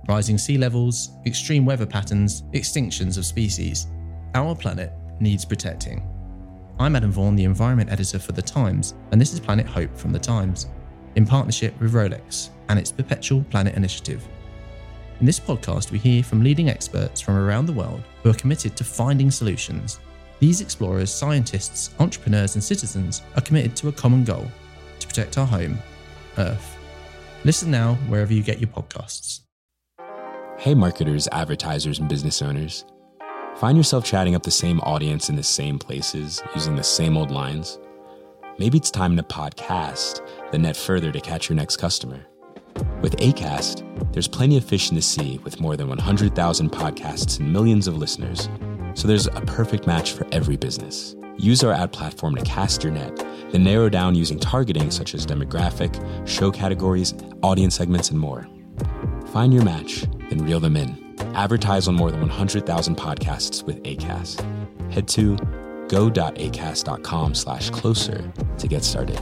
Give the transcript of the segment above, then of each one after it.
rising sea levels, extreme weather patterns, extinctions of species. Our planet needs protecting. I'm Adam Vaughan, the environment editor for The Times, and this is Planet Hope from The Times, in partnership with Rolex and its Perpetual Planet Initiative. In this podcast, we hear from leading experts from around the world who are committed to finding solutions. These explorers, scientists, entrepreneurs, and citizens are committed to a common goal: to protect our home, Earth. Listen now wherever you get your podcasts. Hey marketers, advertisers, and business owners. Find yourself chatting up the same audience in the same places, using the same old lines? Maybe it's time to podcast the net further to catch your next customer. With Acast, there's plenty of fish in the sea with more than 100,000 podcasts and millions of listeners. So there's a perfect match for every business. Use our ad platform to cast your net, then narrow down using targeting such as demographic, show categories, audience segments, and more. Find your match, then reel them in. Advertise on more than 100,000 podcasts with Acast. Head to go.acast.com/closer to get started.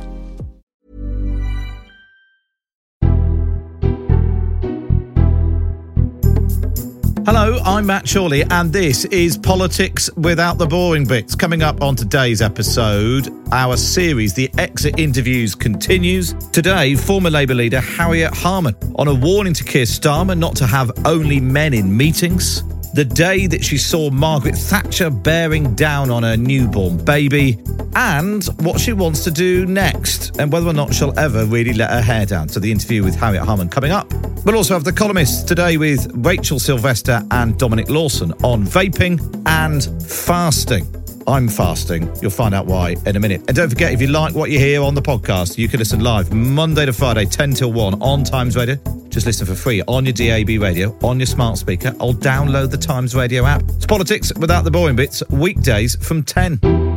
Hello, I'm Matt Chorley, and this is Politics Without the Boring Bits. Coming up on today's episode, our series, The Exit Interviews, continues. Today, former Labour leader Harriet Harman on a warning to Keir Starmer not to have only men in meetings. The day that she saw Margaret Thatcher bearing down on her newborn baby, and what she wants to do next, and whether or not she'll ever really let her hair down. So the interview with Harriet Harman coming up. We'll also have The Columnists today with Rachel Sylvester and Dominic Lawson on vaping and fasting. I'm fasting. You'll find out why in a minute. And don't forget, if you like what you hear on the podcast, you can listen live Monday to Friday, 10 till 1 on Times Radio. Just listen for free on your DAB radio, on your smart speaker, or download the Times Radio app. It's Politics Without the Boring Bits, weekdays from 10.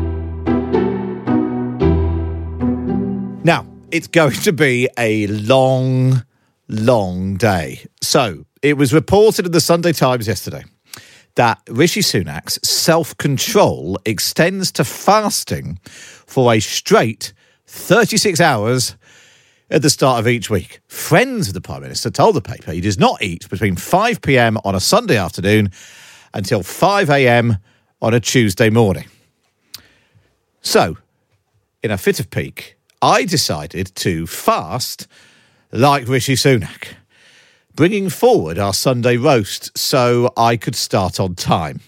Now, it's going to be a long day. So, it was reported in the Sunday Times yesterday that Rishi Sunak's self-control extends to fasting for a straight 36 hours at the start of each week. Friends of the Prime Minister told the paper he does not eat between 5 p.m. on a Sunday afternoon until 5 a.m. on a Tuesday morning. So, in a fit of pique, I decided to fast like Rishi Sunak, bringing forward our Sunday roast so I could start on time.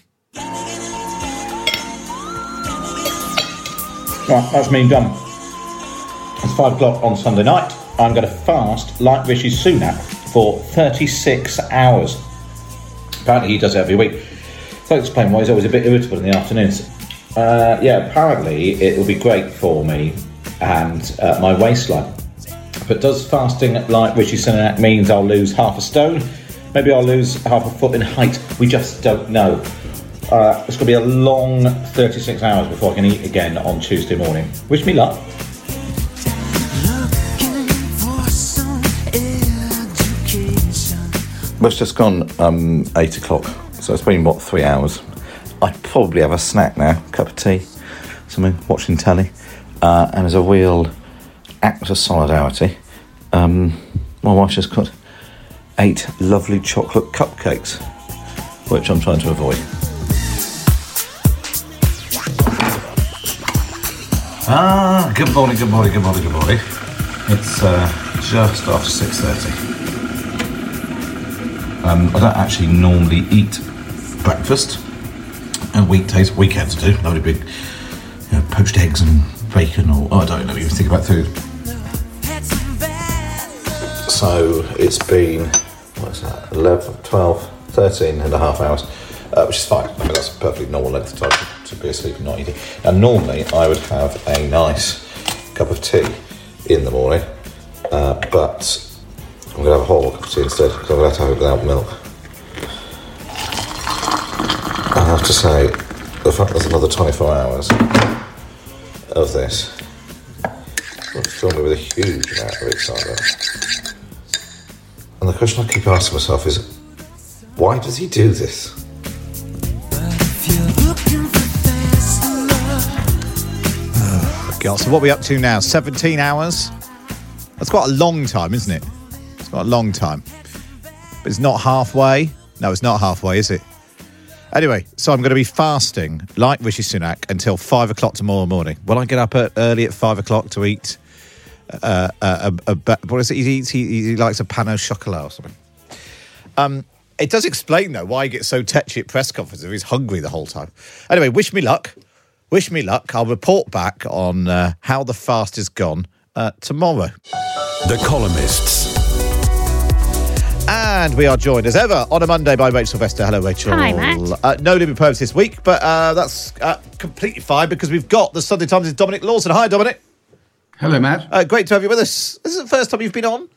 Right, that's me done. It's 5 o'clock on Sunday night. I'm going to fast like Rishi Sunak for 36 hours. Apparently he does it every week. So I'll explain why he's always a bit irritable in the afternoons. Apparently it will be great for me and my waistline. But does fasting like Rishi Sunak means I'll lose half a stone? Maybe I'll lose half a foot in height. We just don't know. It's going to be a long 36 hours before I can eat again on Tuesday morning. Wish me luck. Well, it's just gone 8 o'clock, so it's been, 3 hours. I'd probably have a snack now, cup of tea, something, watching telly, and as a real act of solidarity, my wife just got 8 lovely chocolate cupcakes, which I'm trying to avoid. Good morning. It's just after 6:30. I don't actually normally eat breakfast, and weekdays, weekends I do. Lovely big, poached eggs and bacon, or I don't even think about food. So it's been, 11, 12, 13 and a half hours, which is fine. I mean, that's a perfectly normal length of time to be asleep and not eating. Now, normally I would have a nice cup of tea in the morning, but I'm going to have a whole cup of tea instead, because I'm going to have it without milk. I have to say, the fact there's another 24 hours of this will fill me with a huge amount of excitement. And the question I keep asking myself is, why does he do this? God, so what are we up to now? 17 hours? That's quite a long time, isn't it? It's quite a long time. But it's not halfway. No, it's not halfway, is it? Anyway, so I'm going to be fasting, like Rishi Sunak, until 5 o'clock tomorrow morning. Will I get up early at 5 o'clock to eat what is it he eats? He likes a pan au chocolat or something. It does explain, though, why he gets so tetchy at press conferences if he's hungry the whole time. Anyway, wish me luck. Wish me luck. I'll report back on how the fast has gone tomorrow. The Columnists. And we are joined, as ever, on a Monday by Rachel Sylvester. Hello, Rachel. Hi, Matt. No Libby Probes this week, but that's completely fine because we've got the Sunday Times' Dominic Lawson. Hi, Dominic. Hello, Matt. Great to have you with us. This is the first time you've been on?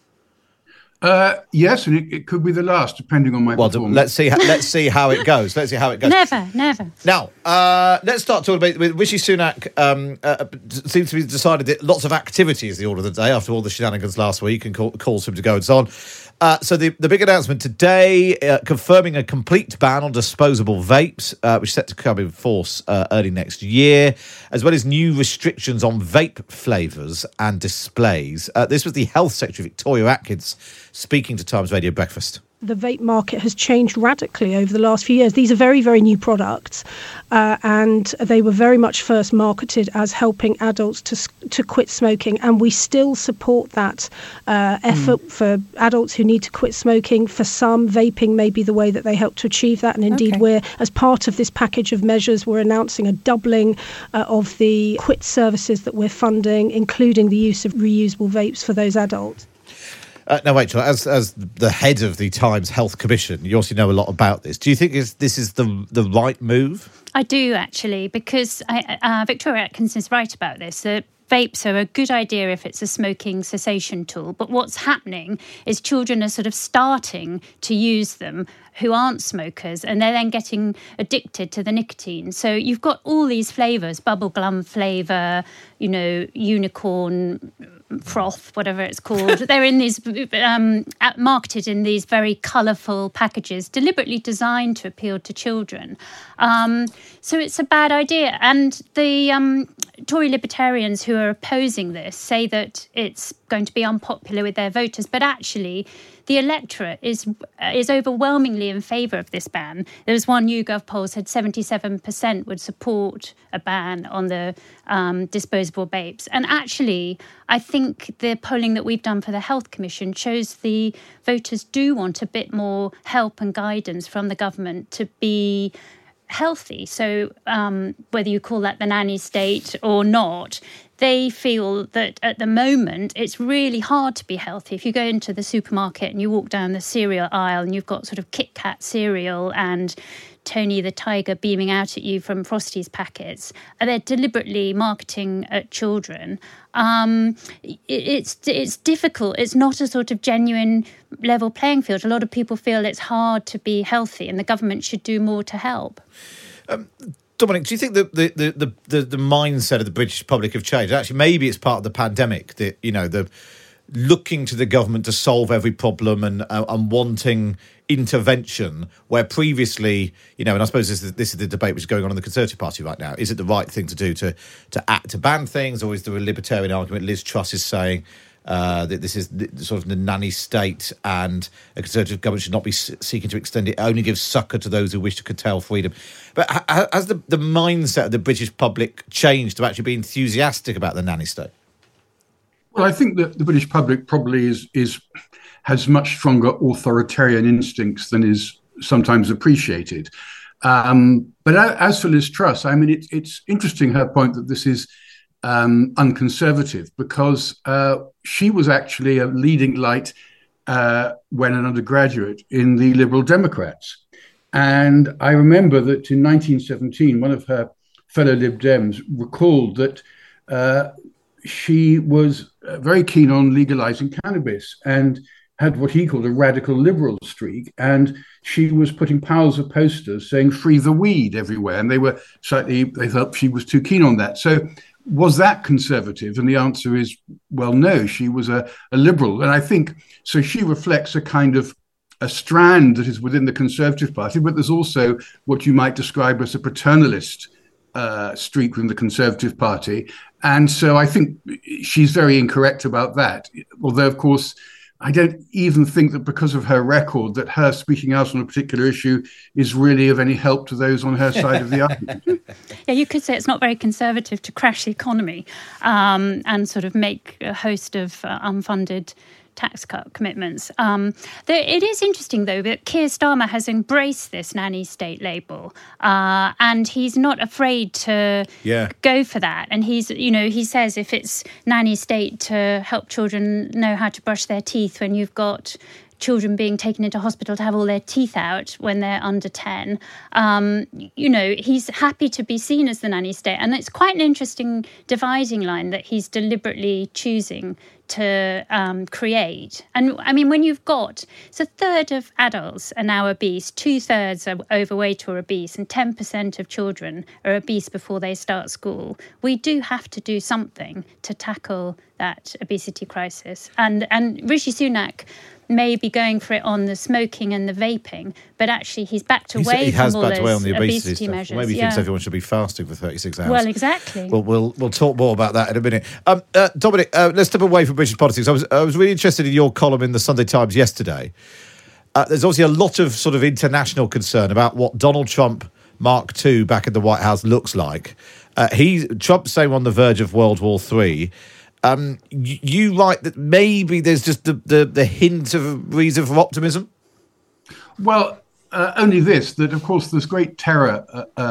Yes, and it could be the last, depending on my performance. Let's see how it goes. Never. Now, let's start talking about with Rishi Sunak. Seems to be decided that lots of activity is the order of the day after all the shenanigans last week and calls for him to go and so on. So the big announcement today, confirming a complete ban on disposable vapes, which is set to come in force early next year, as well as new restrictions on vape flavours and displays. This was the Health Secretary, Victoria Atkins, speaking to Times Radio Breakfast. The vape market has changed radically over the last few years. These are very, very new products, and they were very much first marketed as helping adults to quit smoking. And we still support that effort for adults who need to quit smoking. For some, vaping may be the way that they help to achieve that. And indeed, we're, as part of this package of measures, we're announcing a doubling of the quit services that we're funding, including the use of reusable vapes for those adults. Now, Rachel, as the head of the Times Health Commission, you also know a lot about this. Do you think this is the right move? I do, actually, because Victoria Atkins is right about this. Vapes are a good idea if it's a smoking cessation tool. But what's happening is children are sort of starting to use them who aren't smokers, and they're then getting addicted to the nicotine. So you've got all these flavours, bubblegum flavour, unicorn froth, whatever it's called. They're in these marketed in these very colourful packages, deliberately designed to appeal to children. So it's a bad idea. And the Tory libertarians who are opposing this say that it's going to be unpopular with their voters, but actually the electorate is overwhelmingly in favour of this ban. There was one YouGov poll said 77% would support a ban on the disposable vapes. And actually, I think the polling that we've done for the Health Commission shows the voters do want a bit more help and guidance from the government to be healthy. So whether you call that the nanny state or not, they feel that at the moment it's really hard to be healthy. If you go into the supermarket and you walk down the cereal aisle and you've got sort of Kit Kat cereal and Tony the Tiger beaming out at you from Frosty's packets, and they're deliberately marketing at children. It's difficult. It's not a sort of genuine level playing field. A lot of people feel it's hard to be healthy and the government should do more to help. Dominic, do you think that the mindset of the British public have changed? Actually, maybe it's part of the pandemic that, the looking to the government to solve every problem and wanting intervention, where previously, and I suppose this is the debate which is going on in the Conservative Party right now. Is it the right thing to do to act to ban things, or is there a libertarian argument? Liz Truss is saying that this is sort of the nanny state and a Conservative government should not be seeking to extend it. It only gives succour to those who wish to curtail freedom. But has the mindset of the British public changed to actually be enthusiastic about the nanny state? Well, I think that the British public probably has much stronger authoritarian instincts than is sometimes appreciated. But as for Liz Truss, I mean, it's interesting, her point that this is unconservative, because she was actually a leading light when an undergraduate in the Liberal Democrats. And I remember that in 1917, one of her fellow Lib Dems recalled that she was very keen on legalizing cannabis and had what he called a radical liberal streak. And she was putting piles of posters saying "free the weed" everywhere. And they thought she was too keen on that. So was that conservative? And the answer is, well, no, she was a liberal. And I think, so she reflects a kind of a strand that is within the Conservative Party, but there's also what you might describe as a paternalist streak within the Conservative Party. And so I think she's very incorrect about that. Although, of course, I don't even think that because of her record, that her speaking out on a particular issue is really of any help to those on her side of the argument. Yeah, you could say it's not very conservative to crash the economy and sort of make a host of unfunded tax cut commitments. It is interesting, though, that Keir Starmer has embraced this nanny state label, and he's not afraid to go for that. And he says if it's nanny state to help children know how to brush their teeth when you've got children being taken into hospital to have all their teeth out when they're under 10. He's happy to be seen as the nanny state. And it's quite an interesting dividing line that he's deliberately choosing to create. And I mean, when you've got, a third of adults are now obese, 2/3 are overweight or obese, and 10% of children are obese before they start school, we do have to do something to tackle that obesity crisis. And Rishi Sunak may be going for it on the smoking and the vaping, but actually he's backed away from all those obesity measures. Maybe he thinks everyone should be fasting for 36 hours. Well, exactly. We'll talk more about that in a minute. Dominic, let's step away from British politics. I was really interested in your column in the Sunday Times yesterday. There's obviously a lot of sort of international concern about what Donald Trump Mark II back in the White House looks like. Trump's saying we're on the verge of World War III. You write that maybe there's just the hint of a reason for optimism? Well, only this, that of course there's great terror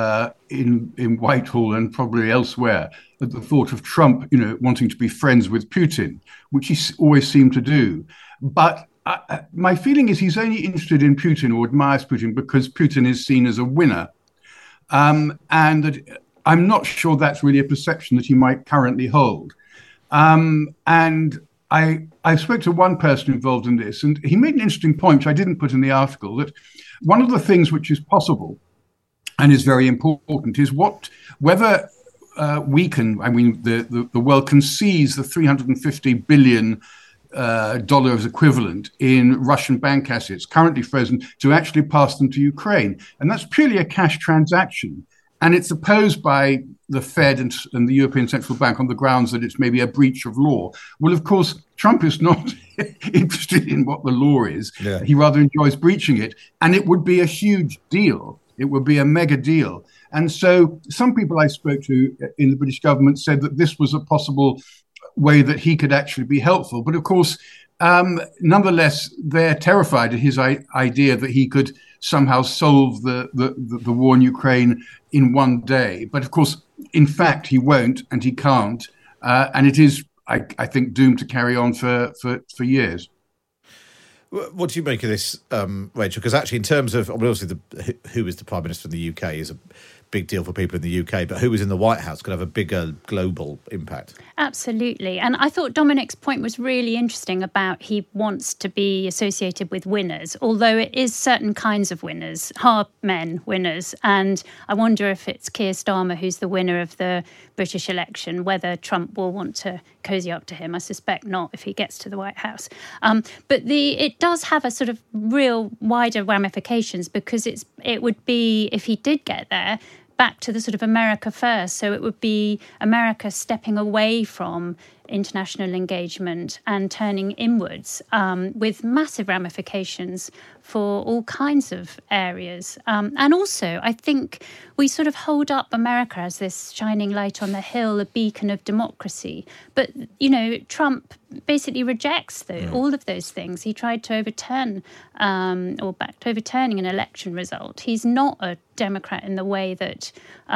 in Whitehall and probably elsewhere at the thought of Trump, wanting to be friends with Putin, which he always seemed to do. But my feeling is he's only interested in Putin or admires Putin because Putin is seen as a winner. And that I'm not sure that's really a perception that he might currently hold. And I spoke to one person involved in this, and he made an interesting point, which I didn't put in the article, that one of the things which is possible and is very important is whether the world can seize the $350 billion equivalent in Russian bank assets currently frozen to actually pass them to Ukraine. And that's purely a cash transaction. And it's opposed by the Fed and the European Central Bank on the grounds that it's maybe a breach of law. Well, of course, Trump is not interested in what the law is. Yeah. He rather enjoys breaching it. And it would be a huge deal. It would be a mega deal. And so some people I spoke to in the British government said that this was a possible way that he could actually be helpful. But of course, nonetheless, they're terrified at his idea that he could somehow solve the war in Ukraine in one day. But of course, in fact, he won't and he can't. And it is, I think, doomed to carry on for years. What do you make of this, Rachel? Because actually, in terms of, obviously, who is the Prime Minister in the UK is a big deal for people in the UK, but who was in the White House could have a bigger global impact. Absolutely. And I thought Dominic's point was really interesting about he wants to be associated with winners, although it is certain kinds of winners, hard men winners. And I wonder if it's Keir Starmer who's the winner of the British election, whether Trump will want to cozy up to him. I suspect not if he gets to the White House. But it does have a sort of real wider ramifications because it would be, if he did get there, back to the sort of America first. So it would be America stepping away from international engagement and turning inwards with massive ramifications for all kinds of areas. And also, I think we sort of hold up America as this shining light on the hill, a beacon of democracy. But, Trump basically rejects all of those things. He tried to overturn or backed overturning an election result. He's not a Democrat in the way that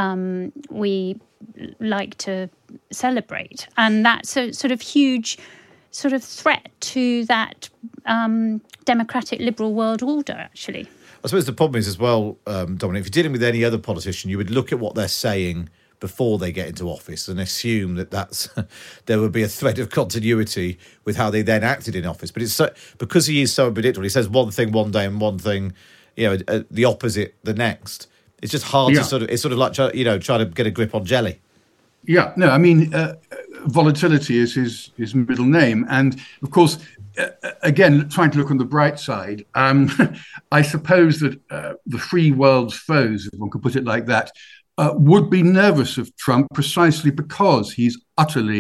we like to celebrate. And that's a sort of huge sort of threat to that democratic liberal world order, actually. I suppose the problem is as well, Dominic, if you're dealing with any other politician, you would look at what they're saying before they get into office and assume that there would be a thread of continuity with how they then acted in office. But it's because he is so unpredictable, he says one thing one day and one thing, the opposite the next. It's just hard to it's sort of like, try to get a grip on jelly. Yeah, no, I mean, volatility is his middle name. And of course, again, trying to look on the bright side, I suppose that the free world's foes, if one could put it like that, would be nervous of Trump precisely because he's utterly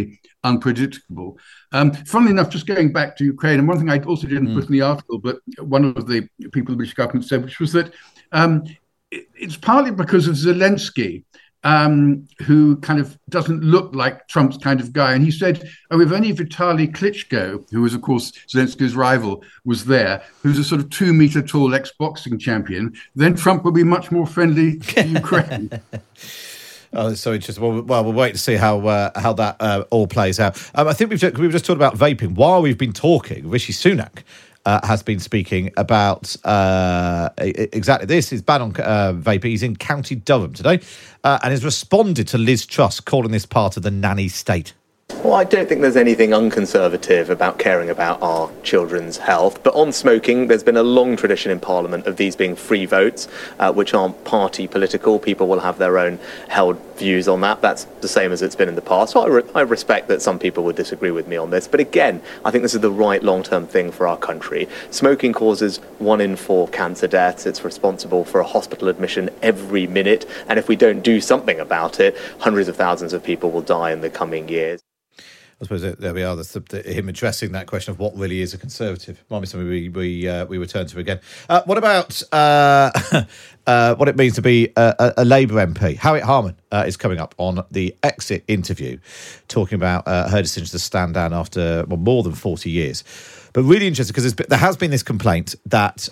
unpredictable. Funnily enough, just going back to Ukraine, and one thing I also didn't put in the article, but one of the people in the British government said, which was that it's partly because of Zelensky, who kind of doesn't look like Trump's kind of guy. And he said, if only Vitaly Klitschko, who was, of course, Zelensky's rival, was there, who's a sort of 2 meter tall ex-boxing champion, then Trump would be much more friendly to Ukraine. Oh, it's so interesting. Well, we'll wait to see how that all plays out. I think we were just talking about vaping. While we've been talking, Rishi Sunak has been speaking about exactly this. His ban on vaping. He's in County Durham today and has responded to Liz Truss, calling this part of the nanny state. Well, I don't think there's anything unconservative about caring about our children's health. But on smoking, there's been a long tradition in Parliament of these being free votes, which aren't party political. People will have their own held views on that. That's the same as it's been in the past. So I respect that some people would disagree with me on this. But again, I think this is the right long-term thing for our country. Smoking causes 1 in 4 cancer deaths. It's responsible for a hospital admission every minute. And if we don't do something about it, hundreds of thousands of people will die in the coming years. I suppose there we are. That's him addressing that question of what really is a conservative. Might be something we return to again. What about what it means to be a Labour MP? Harriet Harman is coming up on the Exit interview, talking about her decision to stand down after more than 40 years. But really interesting because there has been this complaint that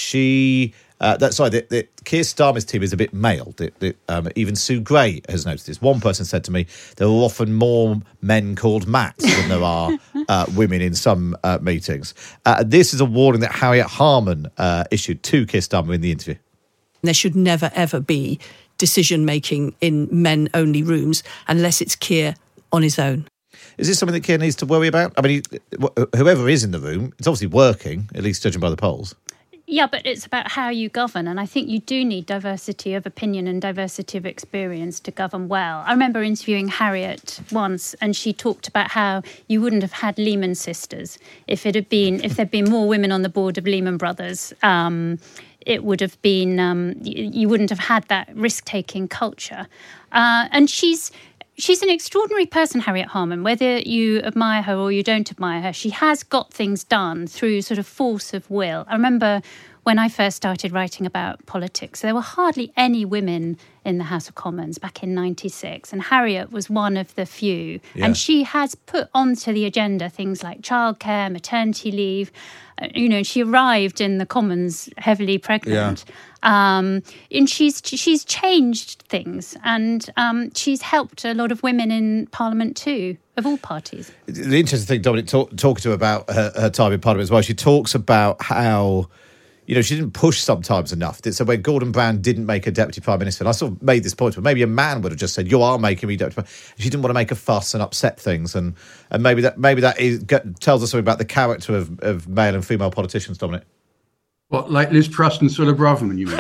that Keir Starmer's team is a bit male. Even Sue Gray has noticed this. One person said to me, there are often more men called Matt than there are women in some meetings. This is a warning that Harriet Harman issued to Keir Starmer in the interview. There should never, ever be decision-making in men-only rooms unless it's Keir on his own. Is this something that Keir needs to worry about? I mean, whoever is in the room, it's obviously working, at least judging by the polls. Yeah, but it's about how you govern. And I think you do need diversity of opinion and diversity of experience to govern well. I remember interviewing Harriet once, and she talked about how you wouldn't have had Lehman Sisters if there'd been more women on the board of Lehman Brothers. It would have been, you wouldn't have had that risk-taking culture. And she's an extraordinary person, Harriet Harman. Whether you admire her or you don't admire her, she has got things done through sort of force of will. I remember when I first started writing about politics, there were hardly any women in the House of Commons back in 96, and Harriet was one of the few. Yeah. And she has put onto the agenda things like childcare, maternity leave. She arrived in the Commons heavily pregnant. Yeah. And she's changed things, and she's helped a lot of women in Parliament too, of all parties. The interesting thing, Dominic, talking to her about her time in Parliament as well, she talks about how, she didn't push sometimes enough. So when Gordon Brown didn't make her Deputy Prime Minister, and I sort of made this point, but maybe a man would have just said, you are making me Deputy Prime. She didn't want to make a fuss and upset things. And maybe that tells us something about the character of male and female politicians, Dominic. What, like Liz Truss and Suella Braverman, you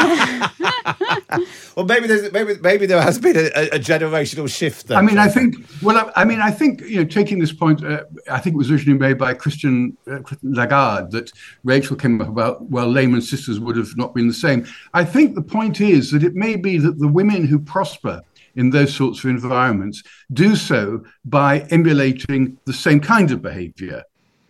mean? Well, maybe there has been a generational shift there. I think taking this point, I think it was originally made by Christian Lagarde that Rachel came up about, Lehman Sisters would have not been the same. I think the point is that it may be that the women who prosper in those sorts of environments do so by emulating the same kind of behaviour.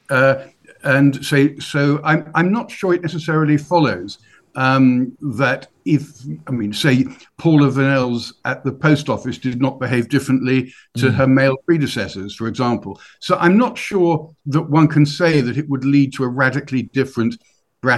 I'm not sure it necessarily follows that say Paula Vanel's at the post office did not behave differently to her male predecessors, for example. So I'm not sure that one can say that it would lead to a radically different (better ?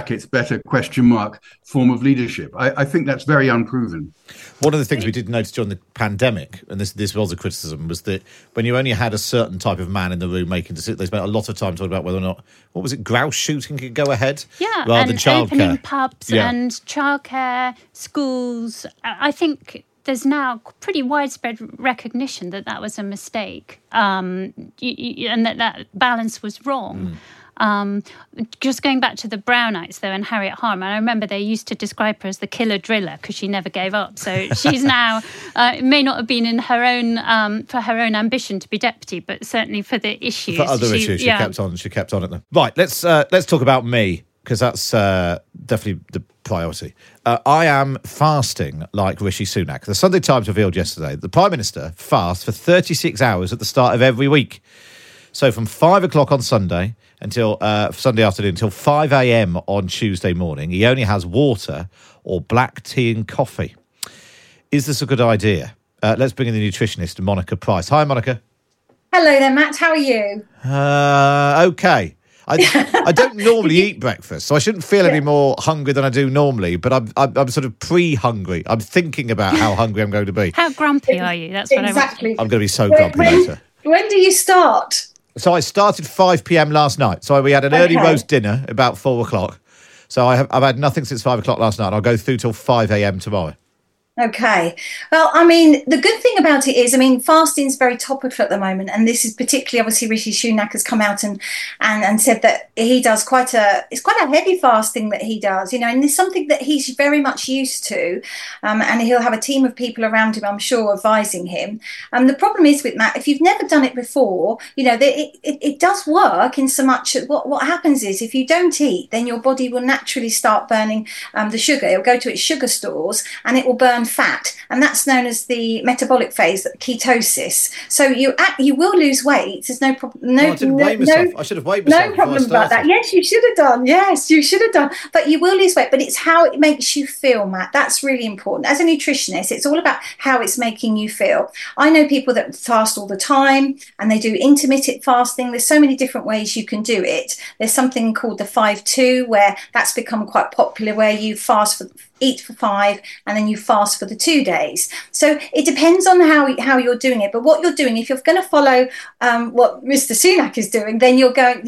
Form of leadership. I think that's very unproven. One of the things we did notice during the pandemic, and this was a criticism, was that when you only had a certain type of man in the room making decisions, they spent a lot of time talking about whether or not, grouse shooting could go ahead? Yeah, rather than childcare. Opening pubs and childcare, schools. I think there's now pretty widespread recognition that was a mistake, and that balance was wrong. Just going back to the Brownites, though, and Harriet Harman, I remember they used to describe her as the killer driller because she never gave up. So she's now, it may not have been in her own, for her own ambition to be deputy, but certainly for the issues. For other issues, she kept on at them. Right, let's talk about me, because that's definitely the priority. I am fasting like Rishi Sunak. The Sunday Times revealed yesterday that the Prime Minister fasts for 36 hours at the start of every week. So from 5 o'clock on Sunday until Sunday afternoon until 5 a.m. on Tuesday morning, he only has water or black tea and coffee. Is this a good idea? Let's bring in the nutritionist, Monica Price. Hi, Monica. Hello there, Matt. How are you? Okay. I don't normally eat breakfast, so I shouldn't feel any more hungry than I do normally, but I'm sort of pre-hungry. I'm thinking about how hungry I'm going to be. How grumpy are you? That's what exactly. I'm going to be so grumpy later. When do you start? So I started 5 p.m. last night. So we had an early roast dinner about 4 o'clock. So I've had nothing since 5 o'clock last night. I'll go through till 5 a.m. tomorrow. Okay. Well, I mean, the good thing about it is, I mean, fasting is very topical at the moment. And this is particularly, obviously, Rishi Sunak has come out and said that he does it's quite a heavy fasting that he does, you know, and it's something that he's very much used to. And he'll have a team of people around him, I'm sure, advising him. The problem is with Matt, if you've never done it before, you know, it does work in so much that what happens is if you don't eat, then your body will naturally start burning the sugar. It'll go to its sugar stores and it will burn fat, and that's known as the metabolic phase, ketosis. So you will lose weight. There's no problem. I didn't weigh myself. I should have weighed myself. No problem about that. Yes, you should have done. Yes, you should have done. But you will lose weight. But it's how it makes you feel, Matt. That's really important. As a nutritionist, it's all about how it's making you feel. I know people that fast all the time, and they do intermittent fasting. There's so many different ways you can do it. There's something called the 5-2, where that's become quite popular, where you eat for 5 and then you fast for the 2 days. So it depends on how you're doing it. But what you're doing, if you're going to follow what Mr. Sunak is doing, then you're going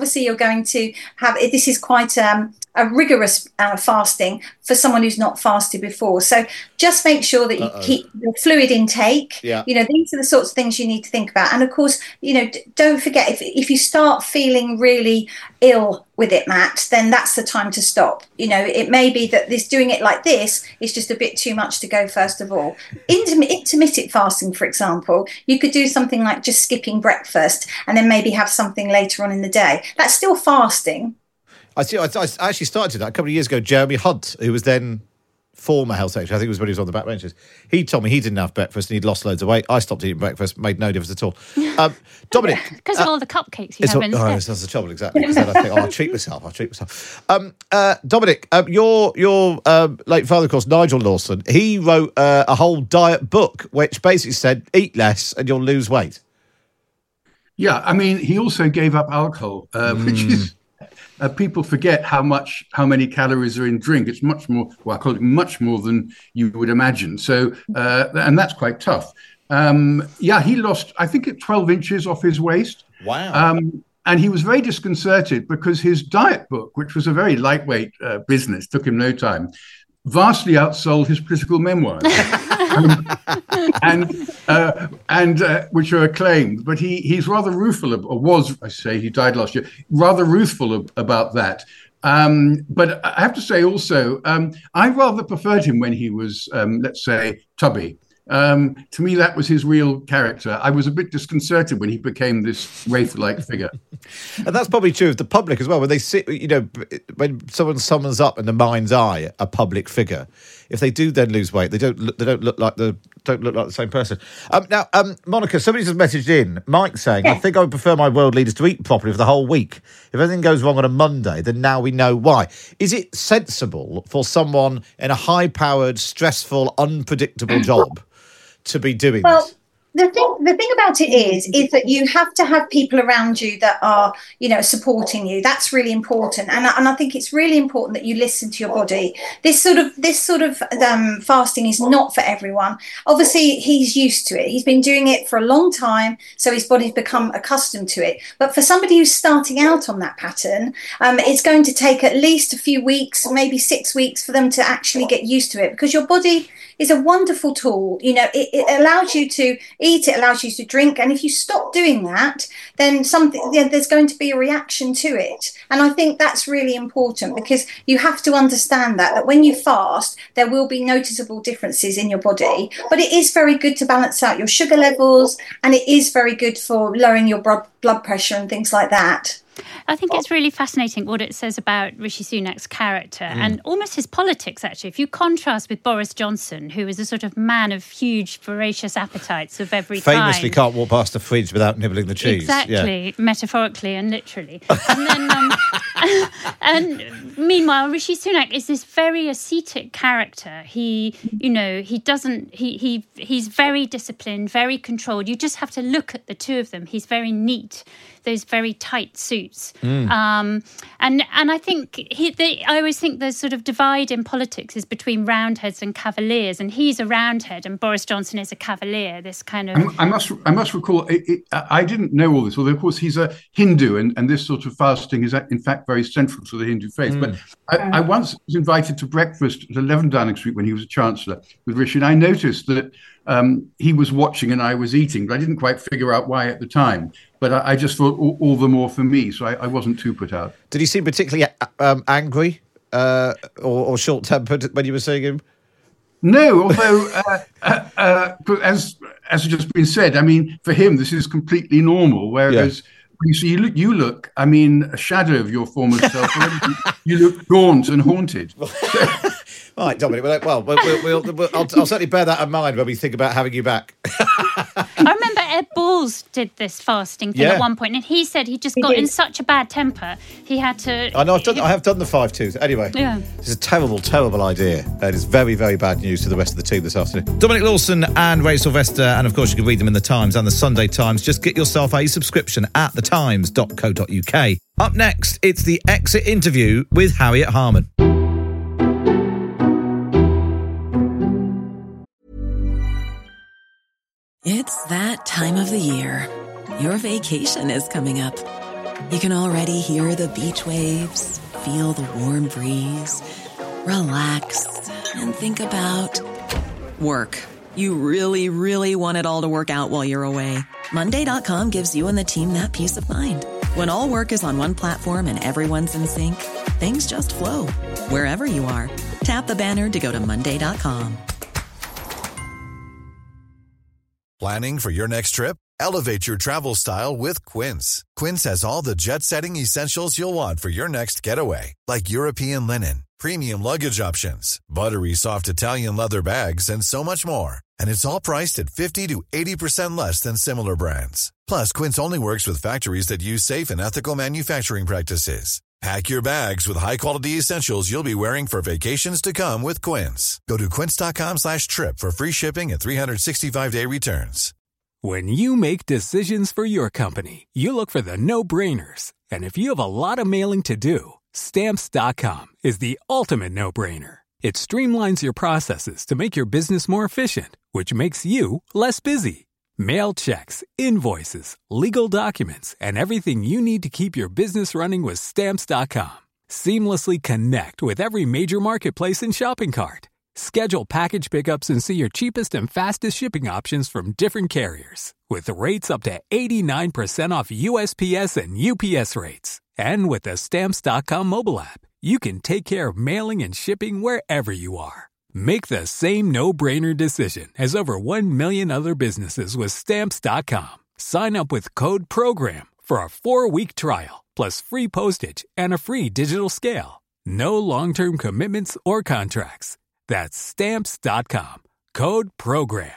to have this is quite a rigorous fasting for someone who's not fasted before. So just make sure that you keep your fluid intake. Yeah. You know, these are the sorts of things you need to think about. And of course, you know, don't forget, if you start feeling really ill with it, Matt, then that's the time to stop. You know, it may be that doing it like this is just a bit too much to go first of all. Intermittent fasting, for example, you could do something like just skipping breakfast and then maybe have something later on in the day. That's still fasting. I actually started that a couple of years ago. Jeremy Hunt, who was then former health secretary, I think it was when he was on the backbenches, he told me he didn't have breakfast and he'd lost loads of weight. I stopped eating breakfast, made no difference at all. Dominic. Because of all the cupcakes you have instead. That's the trouble, exactly. Because then I think, I'll treat myself. Dominic, your late father, of course, Nigel Lawson, he wrote a whole diet book which basically said, eat less and you'll lose weight. Yeah, I mean, he also gave up alcohol, which is... people forget how many calories are in drink. It's much more, well, I call it much more than you would imagine. So, and that's quite tough. He lost, I think, 12 inches off his waist. Wow. And he was very disconcerted because his diet book, which was a very lightweight business, took him no time, vastly outsold his political memoirs, and which are acclaimed. But he's rather rueful, or was, I say, he died last year, rather rueful about that. But I have to say also, I rather preferred him when he was, let's say, tubby. To me, that was his real character. I was a bit disconcerted when he became this wraith-like figure. And that's probably true of the public as well. When they sit, you know, when someone summons up in the mind's eye a public figure, if they do then lose weight, they don't look like the same person. Now, Monica, somebody just messaged in, Mike saying, I think I would prefer my world leaders to eat properly for the whole week. If anything goes wrong on a Monday, then now we know why. Is it sensible for someone in a high-powered, stressful, unpredictable job to be doing this? The thing about it is that you have to have people around you that are, you know, supporting you. That's really important, and I think it's really important that you listen to your body. This sort of fasting is not for everyone. Obviously, he's used to it. He's been doing it for a long time, so his body's become accustomed to it. But for somebody who's starting out on that pattern, it's going to take at least a few weeks, maybe 6 weeks, for them to actually get used to it, because your body is a wonderful tool. You know, it allows you to eat, it allows you to drink, and if you stop doing that, then there's going to be a reaction to it. And I think that's really important, because you have to understand that when you fast, there will be noticeable differences in your body, but it is very good to balance out your sugar levels, and it is very good for lowering your blood pressure and things like that. I think it's really fascinating what it says about Rishi Sunak's character and almost his politics, actually. If you contrast with Boris Johnson, who is a sort of man of huge, voracious appetites of every kind. Famously can't walk past the fridge without nibbling the cheese. Exactly, metaphorically and literally. And then, and meanwhile, Rishi Sunak is this very ascetic character. He's very disciplined, very controlled. You just have to look at the two of them. He's very neat, those very tight suits. And I think I always think the sort of divide in politics is between roundheads and cavaliers, and he's a roundhead and Boris Johnson is a cavalier. This kind of I must recall I didn't know all this, although of course he's a Hindu, and this sort of fasting is in fact very central to the Hindu faith. But I once was invited to breakfast at 11 Downing Street when he was a Chancellor with Rishi, and I noticed that he was watching and I was eating, but I didn't quite figure out why at the time. But I just thought all the more for me, so I wasn't too put out. Did he seem particularly angry or short-tempered when you were seeing him? No, although, as has just been said, I mean, for him, this is completely normal, whereas... Yeah. You look, I mean, a shadow of your former self. You look gaunt and haunted. Right, Dominic. Well, I'll certainly bear that in mind when we think about having you back. I remember Ed Balls did this fasting thing at one point, and he said he just got in such a bad temper he had to. I know. I have done the 5 tooth. Anyway, it's a terrible, terrible idea, and it's very, very bad news to the rest of the team this afternoon. Dominic Lawson and Ray Sylvester, and of course you can read them in the Times and the Sunday Times. Just get yourself a subscription at thetimes.co.uk. Up next, it's the exit interview with Harriet Harman. It's that time of the year. Your vacation is coming up. You can already hear the beach waves, feel the warm breeze, relax, and think about work. You really, really want it all to work out while you're away. Monday.com gives you and the team that peace of mind. When all work is on one platform and everyone's in sync, things just flow. Wherever you are, tap the banner to go to Monday.com. Planning for your next trip? Elevate your travel style with Quince. Quince has all the jet-setting essentials you'll want for your next getaway, like European linen, premium luggage options, buttery soft Italian leather bags, and so much more. And it's all priced at 50 to 80% less than similar brands. Plus, Quince only works with factories that use safe and ethical manufacturing practices. Pack your bags with high-quality essentials you'll be wearing for vacations to come with Quince. Go to quince.com/trip for free shipping and 365-day returns. When you make decisions for your company, you look for the no-brainers. And if you have a lot of mailing to do, Stamps.com is the ultimate no-brainer. It streamlines your processes to make your business more efficient, which makes you less busy. Mail checks, invoices, legal documents, and everything you need to keep your business running with Stamps.com. Seamlessly connect with every major marketplace and shopping cart. Schedule package pickups and see your cheapest and fastest shipping options from different carriers, with rates up to 89% off USPS and UPS rates. And with the Stamps.com mobile app, you can take care of mailing and shipping wherever you are. Make the same no-brainer decision as over 1 million other businesses with Stamps.com. Sign up with code PROGRAM for a 4-week trial, plus free postage and a free digital scale. No long-term commitments or contracts. That's Stamps.com. Code PROGRAM.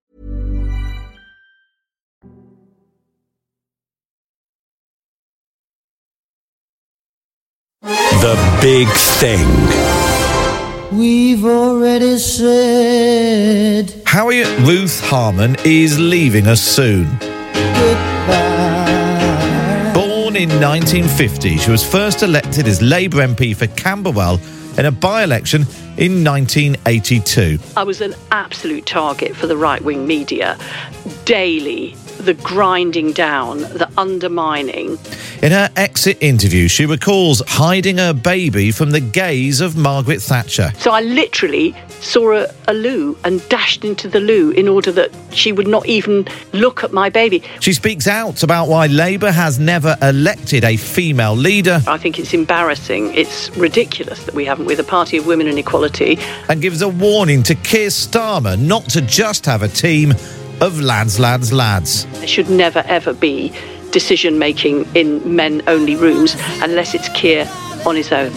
The Big Thing. We've already said Harriet Ruth Harman is leaving us soon. goodbye. Born in 1950, she was first elected as Labour MP for Camberwell in a by-election in 1982. I was an absolute target for the right-wing media. Daily, the grinding down, the undermining. In her exit interview, she recalls hiding her baby from the gaze of Margaret Thatcher. So I literally saw a loo and dashed into the loo in order that she would not even look at my baby. She speaks out about why Labour has never elected a female leader. I think it's embarrassing. It's ridiculous that we haven't, with a party of women and equality. And gives a warning to Keir Starmer not to just have a team of lads. There should never, ever be decision making in men-only rooms unless it's Keir on his own.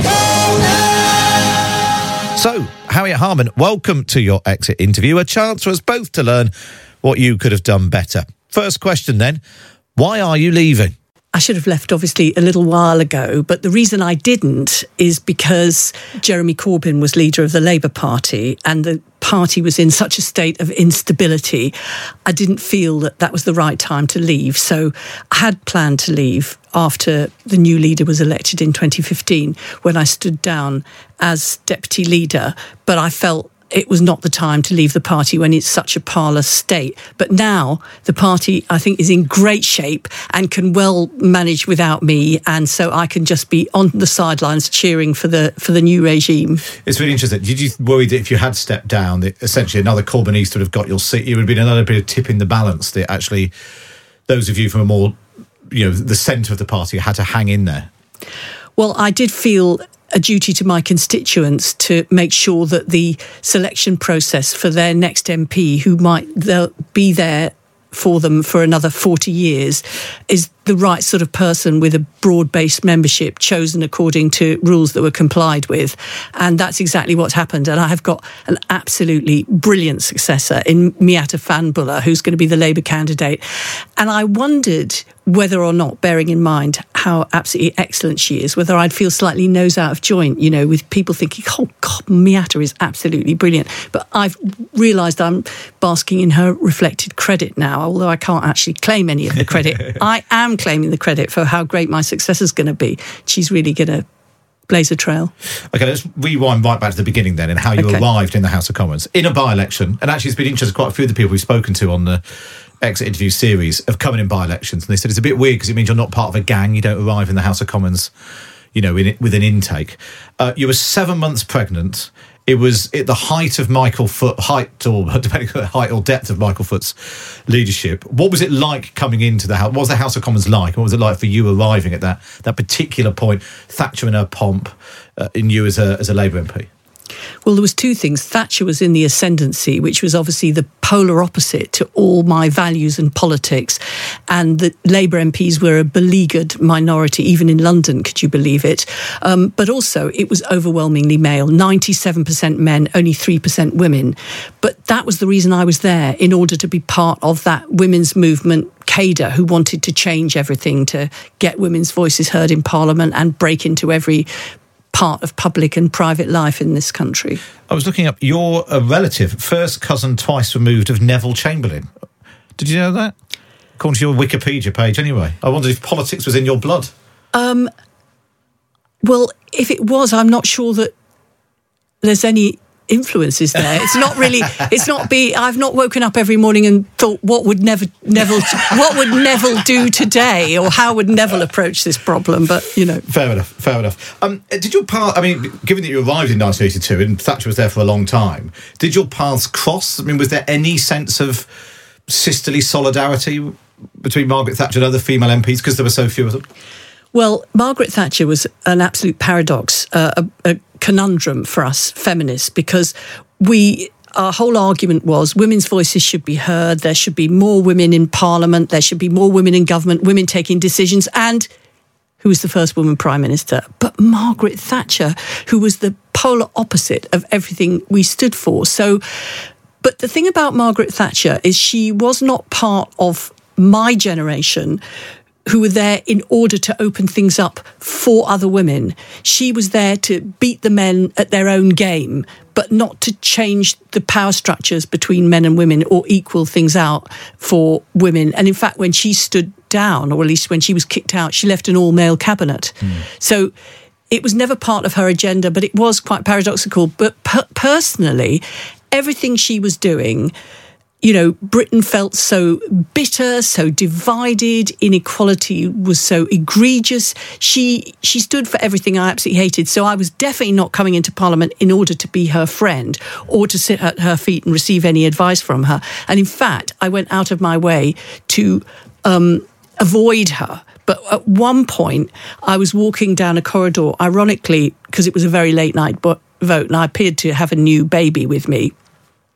So, Harriet Harman, welcome to your exit interview. A chance for us both to learn what you could have done better. First question then, why are you leaving? I should have left, obviously, a little while ago, but the reason I didn't is because Jeremy Corbyn was leader of the Labour Party and the party was in such a state of instability. I didn't feel that that was the right time to leave. So I had planned to leave after the new leader was elected in 2015 when I stood down as deputy leader, but I felt it was not the time to leave the party when it's such a parlous state. But now the party, I think, is in great shape and can well manage without me. And so I can just be on the sidelines cheering for the new regime. It's really interesting. Did you worry that if you had stepped down, that essentially another Corbynese would have got your seat? It would have been another bit of tipping the balance that actually those of you from a more, the centre of the party had to hang in there? Well, I did feel a duty to my constituents to make sure that the selection process for their next MP, who might be there for them for another 40 years, is the right sort of person with a broad-based membership chosen according to rules that were complied with. And that's exactly what's happened. And I have got an absolutely brilliant successor in Miatta Fahnbulleh, who's going to be the Labour candidate. And I wondered whether or not, bearing in mind how absolutely excellent she is, whether I'd feel slightly nose out of joint, with people thinking, oh God, Miatta is absolutely brilliant. But I've realised I'm basking in her reflected credit now, although I can't actually claim any of the credit. I am claiming the credit for how great my successor's going to be. She's really going to blaze a trail. OK, let's rewind right back to the beginning then and how you arrived in the House of Commons in a by-election. And actually it's been interesting, quite a few of the people we've spoken to on the exit interview series have come in by-elections, and they said it's a bit weird because it means you're not part of a gang. You don't arrive in the House of Commons, with an intake. You were 7 months pregnant. It was at the height of Michael Foot, depending on the height or depth of Michael Foot's leadership. What was it like coming into the House? What was the House of Commons like? What was it like for you arriving at that particular point? Thatcher in her pomp, and you as a Labour MP. Well, there was two things. Thatcher was in the ascendancy, which was obviously the polar opposite to all my values and politics. And the Labour MPs were a beleaguered minority, even in London, could you believe it? But also, it was overwhelmingly male, 97% men, only 3% women. But that was the reason I was there, in order to be part of that women's movement, CADA, who wanted to change everything to get women's voices heard in Parliament and break into every part of public and private life in this country. I was looking up, you're a relative, first cousin twice removed of Neville Chamberlain. Did you know that? According to your Wikipedia page anyway. I wondered if politics was in your blood. Well, if it was, I'm not sure that there's any influences there. It's not really, I've not woken up every morning and thought, what would Neville do today, or how would Neville approach this problem? But, Fair enough. Did your path, given that you arrived in 1982 and Thatcher was there for a long time, did your paths cross? Was there any sense of sisterly solidarity between Margaret Thatcher and other female MPs because there were so few of them? Well, Margaret Thatcher was an absolute paradox, a conundrum for us feminists, because our whole argument was women's voices should be heard, there should be more women in Parliament, there should be more women in government, women taking decisions, and who was the first woman Prime Minister? But Margaret Thatcher, who was the polar opposite of everything we stood for. But the thing about Margaret Thatcher is she was not part of my generation who were there in order to open things up for other women. She was there to beat the men at their own game, but not to change the power structures between men and women or equal things out for women. And in fact, when she stood down, or at least when she was kicked out, she left an all-male cabinet. So it was never part of her agenda, but it was quite paradoxical. But personally, everything she was doing, Britain felt so bitter, so divided, inequality was so egregious. She stood for everything I absolutely hated. So I was definitely not coming into Parliament in order to be her friend or to sit at her feet and receive any advice from her. And in fact, I went out of my way to avoid her. But at one point, I was walking down a corridor, ironically, because it was a very late night vote, and I appeared to have a new baby with me.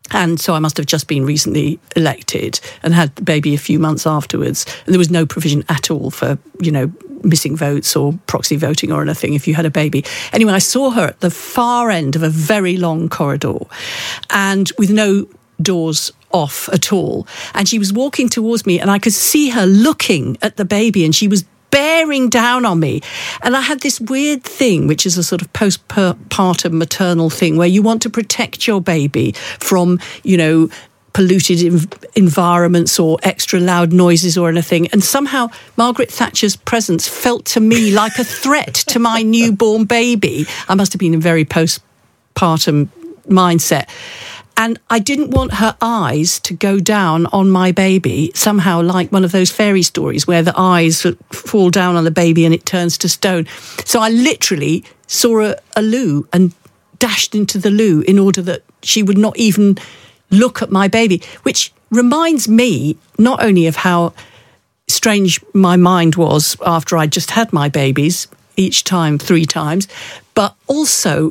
And so I must have just been recently elected and had the baby a few months afterwards. And there was no provision at all for, missing votes or proxy voting or anything if you had a baby. Anyway, I saw her at the far end of a very long corridor and with no doors off at all. And she was walking towards me and I could see her looking at the baby and she was bearing down on me. And I had this weird thing, which is a sort of postpartum maternal thing where you want to protect your baby from, polluted environments or extra loud noises or anything. And somehow Margaret Thatcher's presence felt to me like a threat to my newborn baby. I must have been in very postpartum mindset. And I didn't want her eyes to go down on my baby, somehow like one of those fairy stories where the eyes fall down on the baby and it turns to stone. So I literally saw a loo and dashed into the loo in order that she would not even look at my baby, which reminds me not only of how strange my mind was after I'd just had my babies, each time 3 times, but also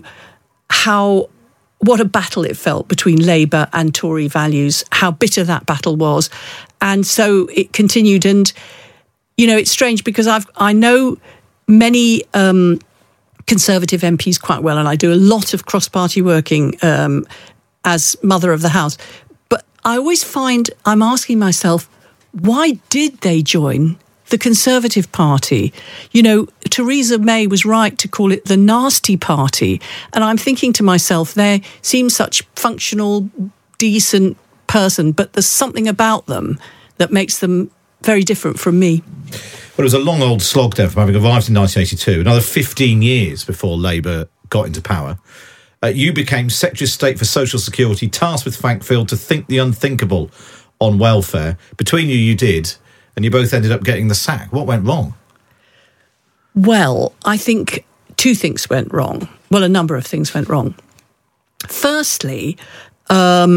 what a battle it felt between Labour and Tory values, how bitter that battle was. And so it continued. And, it's strange because I know many Conservative MPs quite well, and I do a lot of cross-party working as mother of the house. But I always find I'm asking myself, why did they join the Conservative Party? Theresa May was right to call it the nasty party. And I'm thinking to myself, they seem such functional, decent person, but there's something about them that makes them very different from me. Well, it was a long old slog then from having arrived in 1982, another 15 years before Labour got into power. You became Secretary of State for Social Security, tasked with Frank Field to think the unthinkable on welfare. Between you did, and you both ended up getting the sack. What went wrong? Well, I think 2 things went wrong. Well, a number of things went wrong. Firstly, I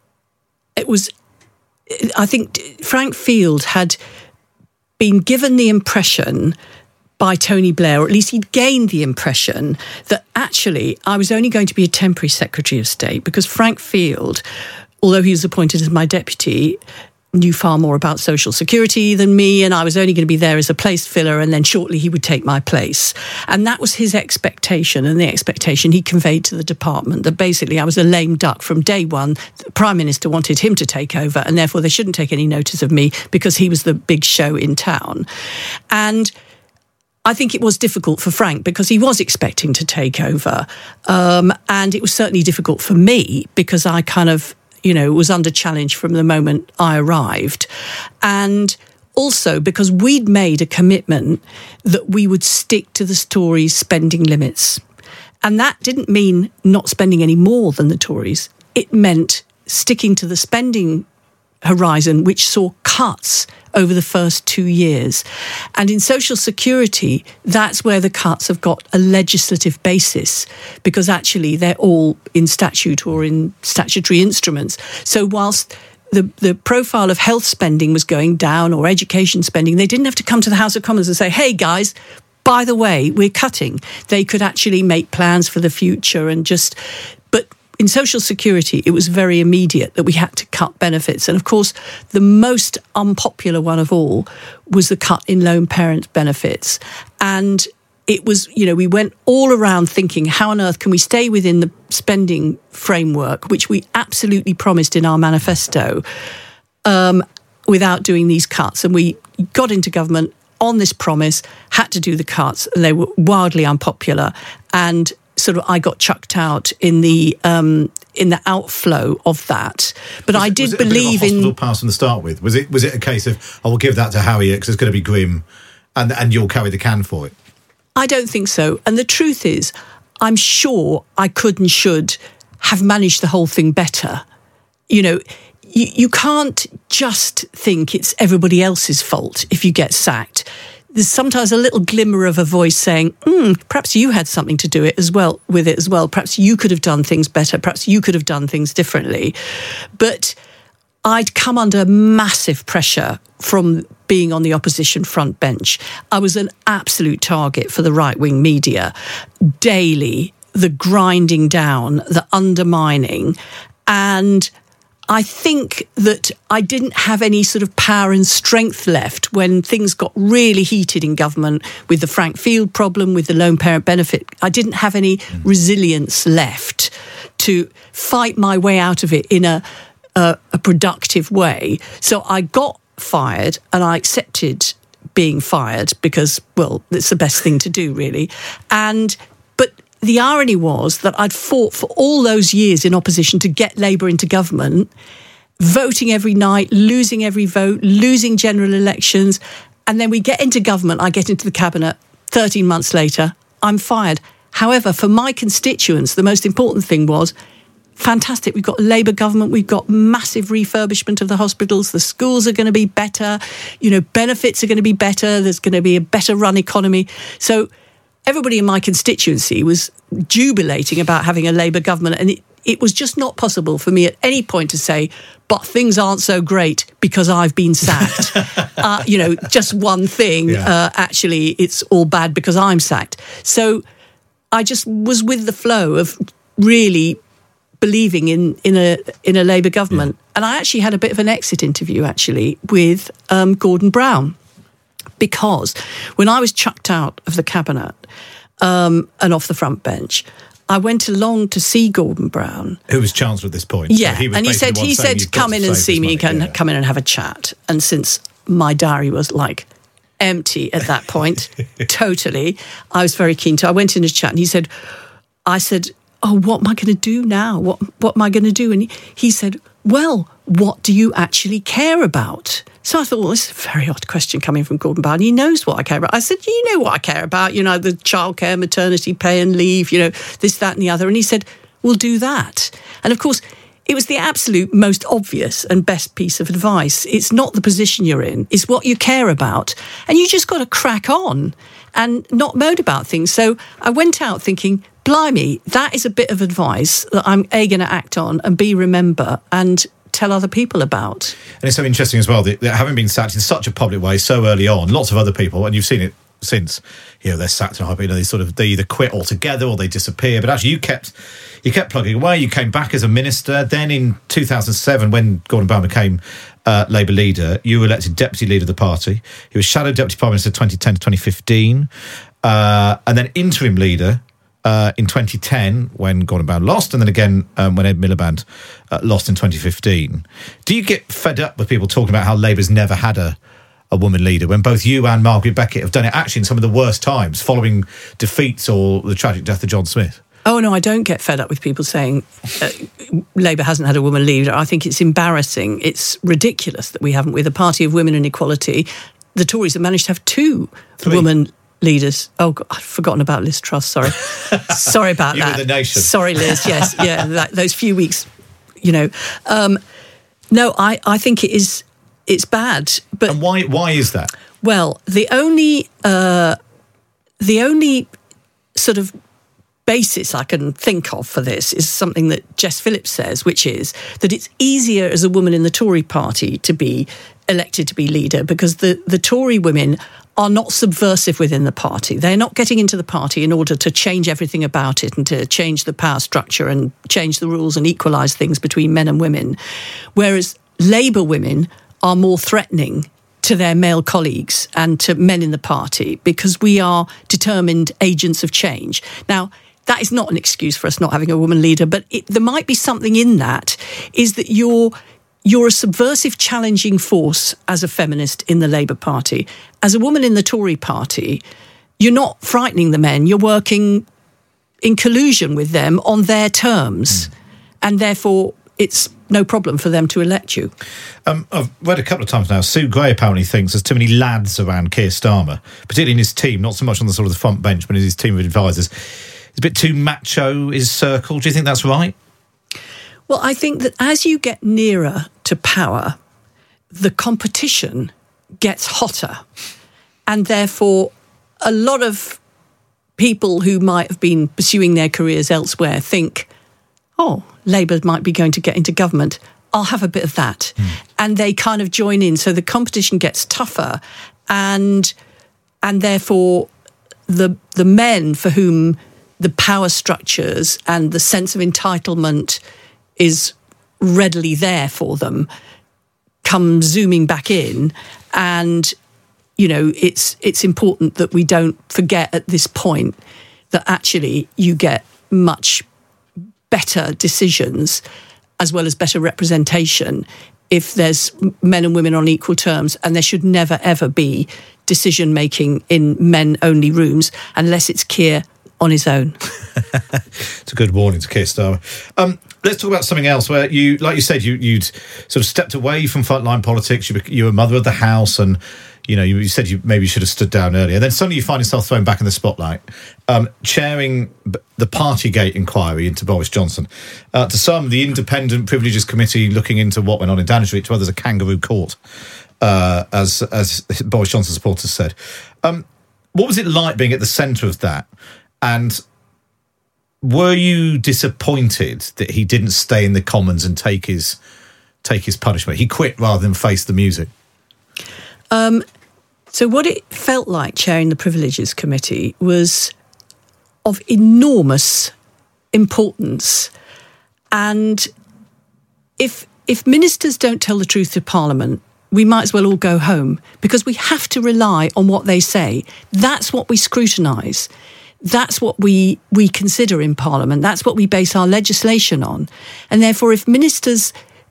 think Frank Field had been given the impression by Tony Blair, or at least he'd gained the impression that actually I was only going to be a temporary Secretary of State because Frank Field, although he was appointed as my deputy, knew far more about social security than me, and I was only going to be there as a place filler, and then shortly he would take my place. And that was his expectation, and the expectation he conveyed to the department, that basically I was a lame duck from day one. The Prime Minister wanted him to take over, and therefore they shouldn't take any notice of me because he was the big show in town. And I think it was difficult for Frank because he was expecting to take over. And it was certainly difficult for me because I kind of, was under challenge from the moment I arrived. And also because we'd made a commitment that we would stick to the Tories' spending limits. And that didn't mean not spending any more than the Tories. It meant sticking to the spending horizon, which saw cuts over the first 2 years. And in social security, that's where the cuts have got a legislative basis, because actually they're all in statute or in statutory instruments. So whilst the profile of health spending was going down or education spending, they didn't have to come to the House of Commons and say, hey guys, by the way, we're cutting. They could actually make plans for the future and but in social security, it was very immediate that we had to cut benefits. And of course, the most unpopular one of all was the cut in lone parent benefits. And it was, we went all around thinking, how on earth can we stay within the spending framework, which we absolutely promised in our manifesto, without doing these cuts. And we got into government on this promise, had to do the cuts, and they were wildly unpopular. And sort of I got chucked out in the outflow of that. But I did believe in hospital pass from the start with. Was it a case of I will give that to Harriet because it's going to be grim, and you'll carry the can for it? I don't think so. And the truth is, I'm sure I could and should have managed the whole thing better. You can't just think it's everybody else's fault if you get sacked. There's sometimes a little glimmer of a voice saying, perhaps you had something to do with it as well. Perhaps you could have done things better. Perhaps you could have done things differently. But I'd come under massive pressure from being on the opposition front bench. I was an absolute target for the right-wing media. Daily, the grinding down, the undermining. And I think that I didn't have any sort of power and strength left when things got really heated in government with the Frank Field problem, with the lone parent benefit. I didn't have any resilience left to fight my way out of it in a productive way. So I got fired, and I accepted being fired because, well, it's the best thing to do, really. But the irony was that I'd fought for all those years in opposition to get Labour into government, voting every night, losing every vote, losing general elections. And then we get into government, I get into the cabinet, 13 months later, I'm fired. However, for my constituents, the most important thing was, fantastic, we've got a Labour government, we've got massive refurbishment of the hospitals, the schools are going to be better, benefits are going to be better, there's going to be a better run economy. So everybody in my constituency was jubilating about having a Labour government, and it was just not possible for me at any point to say, but things aren't so great because I've been sacked. Just one thing, actually, it's all bad because I'm sacked. So I just was with the flow of really believing in a Labour government. Yeah. And I actually had a bit of an exit interview, actually, with Gordon Brown, because when I was chucked out of the cabinet and off the front bench, I went along to see Gordon Brown, who was Chancellor at this point. Yeah, so he said, come in and see me, come in and have a chat. And since my diary was like empty at that point, totally, I was very keen to. I went in to chat, and I said, oh, what am I going to do now? What am I going to do? And he said, well, what do you actually care about? So I thought, well, this is a very odd question coming from Gordon Brown. He knows what I care about. I said, you know what I care about, the childcare, maternity pay and leave, this, that and the other. And he said, we'll do that. And of course, it was the absolute most obvious and best piece of advice. It's not the position you're in, it's what you care about. And you just got to crack on and not moan about things. So I went out thinking, blimey, that is a bit of advice that I'm A, going to act on, and B, remember and tell other people about. And it's so interesting as well that having been sacked in such a public way so early on, lots of other people, and you've seen it since, they're sacked and they either quit altogether or they disappear. But actually, you kept plugging away. You came back as a minister. Then in 2007, when Gordon Brown became Labour leader, you were elected deputy leader of the party. He was shadow deputy prime minister 2010 to 2015, and then interim leader in 2010 when Gordon Brown lost, and then again when Ed Miliband lost in 2015. Do you get fed up with people talking about how Labour's never had a woman leader when both you and Margaret Beckett have done it actually in some of the worst times, following defeats or the tragic death of John Smith? Oh, no, I don't get fed up with people saying Labour hasn't had a woman leader. I think it's embarrassing. It's ridiculous that we haven't. With a party of women and equality, the Tories have managed to have two women leaders. Oh, God, I've forgotten about Liz Truss, sorry. Sorry about you that. Were the nation. Sorry, Liz, yes. Yeah, those few weeks, No, I think it's bad. But and why is that? Well, the only sort of basis I can think of for this is something that Jess Phillips says, which is that it's easier as a woman in the Tory party to be elected to be leader because the Tory women are not subversive within the party. They're not getting into the party in order to change everything about it and to change the power structure and change the rules and equalise things between men and women. Whereas Labour women are more threatening to their male colleagues and to men in the party because we are determined agents of change. Now, that is not an excuse for us not having a woman leader, but there might be something in that, is that you're a subversive, challenging force as a feminist in the Labour Party. As a woman in the Tory party, you're not frightening the men, you're working in collusion with them on their terms, and therefore it's no problem for them to elect you. I've read a couple of times now, Sue Gray apparently thinks there's too many lads around Keir Starmer, particularly in his team, not so much on the sort of the front bench, but in his team of advisors. It's a bit too macho, his circle. Do you think that's right? Well, I think that as you get nearer to power, the competition gets hotter. And therefore, a lot of people who might have been pursuing their careers elsewhere think, oh, Labour might be going to get into government. I'll have a bit of that. And they kind of join in. So the competition gets tougher. And therefore, the men for whom the power structures and the sense of entitlement is readily there for them come zooming back in. And, you know, it's important that we don't forget at this point that actually you get much better decisions as well as better representation if there's men and women on equal terms, and there should never, ever be decision-making in men-only rooms unless it's Keir on his own. It's a good warning to Keir Starmer. Let's talk about something else where you, like you said, you'd sort of stepped away from frontline politics. You were mother of the house, and you know you said you maybe should have stood down earlier. Then suddenly you find yourself thrown back in the spotlight, chairing the Partygate inquiry into Boris Johnson. To some, the Independent Privileges Committee looking into what went on in Downing Street. To others, a kangaroo court, as Boris Johnson supporters said. What was it like being at the centre of that? And were you disappointed that he didn't stay in the Commons and take his punishment? He quit rather than face the music. So what it felt like chairing the Privileges Committee was of enormous importance. And if ministers don't tell the truth to Parliament, we might as well all go home, because we have to rely on what they say. That's what we scrutinise. That's what we consider in Parliament. That's what we base our legislation on. And therefore, if ministers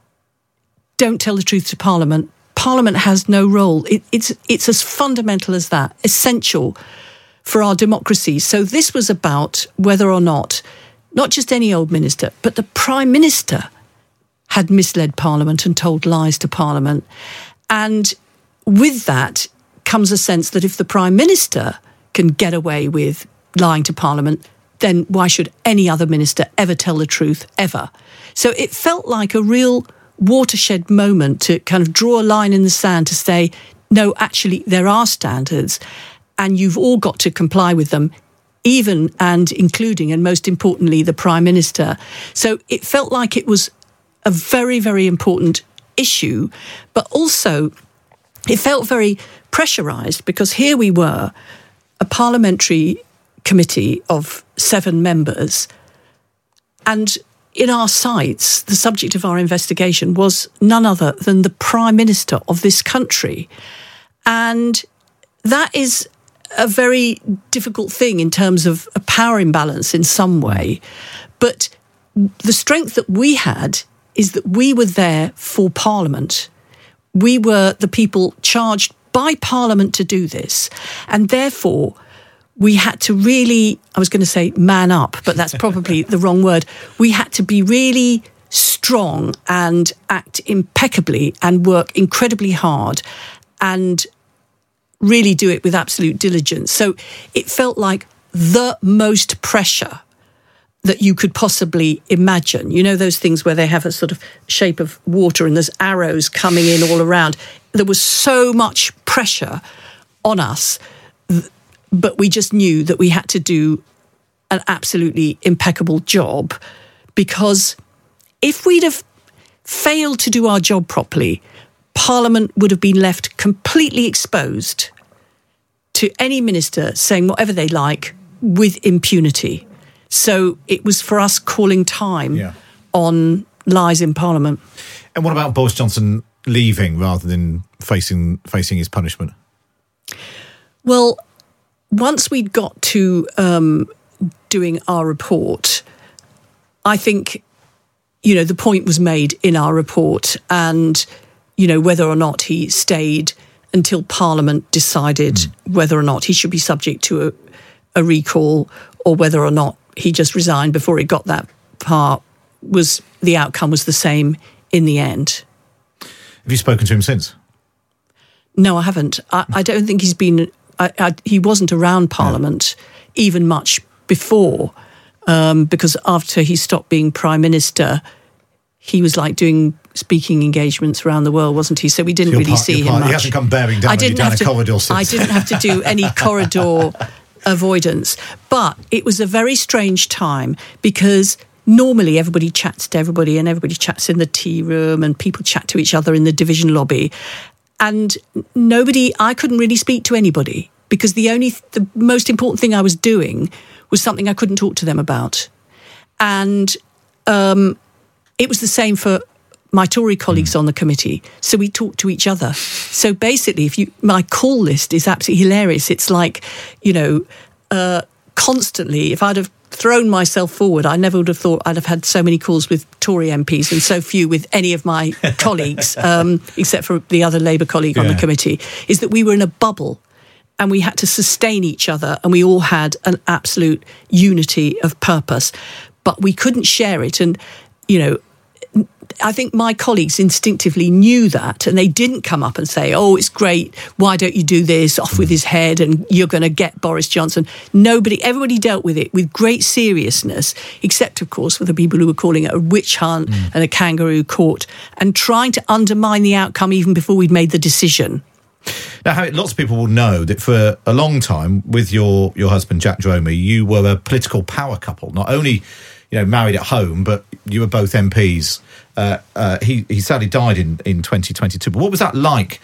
don't tell the truth to Parliament, Parliament has no role. It's as fundamental as that, essential for our democracy. So this was about whether or not just any old minister, but the Prime Minister had misled Parliament and told lies to Parliament. And with that comes a sense that if the Prime Minister can get away with lying to Parliament, then why should any other minister ever tell the truth, ever? So it felt like a real watershed moment to kind of draw a line in the sand to say, no, actually, there are standards and you've all got to comply with them, even and including, and most importantly, the Prime Minister. So it felt like it was a very, very important issue, but also it felt very pressurised, because here we were, a parliamentary committee of 7 members, and in our sights, the subject of our investigation was none other than the Prime Minister of this country. And that is a very difficult thing in terms of a power imbalance in some way. But the strength that we had is that we were there for Parliament. We were the people charged by Parliament to do this. And therefore, we had to really, I was going to say man up, but that's probably the wrong word. We had to be really strong and act impeccably and work incredibly hard and really do it with absolute diligence. So it felt like the most pressure that you could possibly imagine. You know those things where they have a sort of shape of water and there's arrows coming in all around. There was so much pressure on us, but we just knew that we had to do an absolutely impeccable job, because if we'd have failed to do our job properly, Parliament would have been left completely exposed to any minister saying whatever they like with impunity. So it was for us calling time on lies in Parliament. And what about Boris Johnson leaving rather than facing his punishment? Well, once we'd got to doing our report, I think, you know, the point was made in our report, and, you know, whether or not he stayed until Parliament decided whether or not he should be subject to a recall, or whether or not he just resigned before he got that far, the outcome was the same in the end. Have you spoken to him since? No, I haven't. I don't think he's been... he wasn't around Parliament even much before, because after he stopped being Prime Minister, he was like doing speaking engagements around the world, wasn't he? So we didn't really see him much. He hasn't come bearing down a corridor since. I didn't have to do any corridor avoidance. But it was a very strange time, because normally everybody chats to everybody and everybody chats in the tea room and people chat to each other in the division lobby. And I couldn't really speak to anybody, because the most important thing I was doing was something I couldn't talk to them about. And it was the same for my Tory colleagues on the committee, so we talk to each other. So basically, my call list is absolutely hilarious. It's like, constantly, if I'd have thrown myself forward, I never would have thought I'd have had so many calls with Tory MPs and so few with any of my colleagues, except for the other Labour colleague on the committee, is that we were in a bubble and we had to sustain each other, and we all had an absolute unity of purpose, but we couldn't share it. And, I think my colleagues instinctively knew that, and they didn't come up and say, oh, it's great, why don't you do this, off with his head, and you're going to get Boris Johnson. Everybody dealt with it with great seriousness, except, of course, for the people who were calling it a witch hunt and a kangaroo court, and trying to undermine the outcome even before we'd made the decision. Now, lots of people will know that for a long time, with your husband, Jack Dromey, you were a political power couple, not only married at home, but you were both MPs. He sadly died in 2022. But what was that like?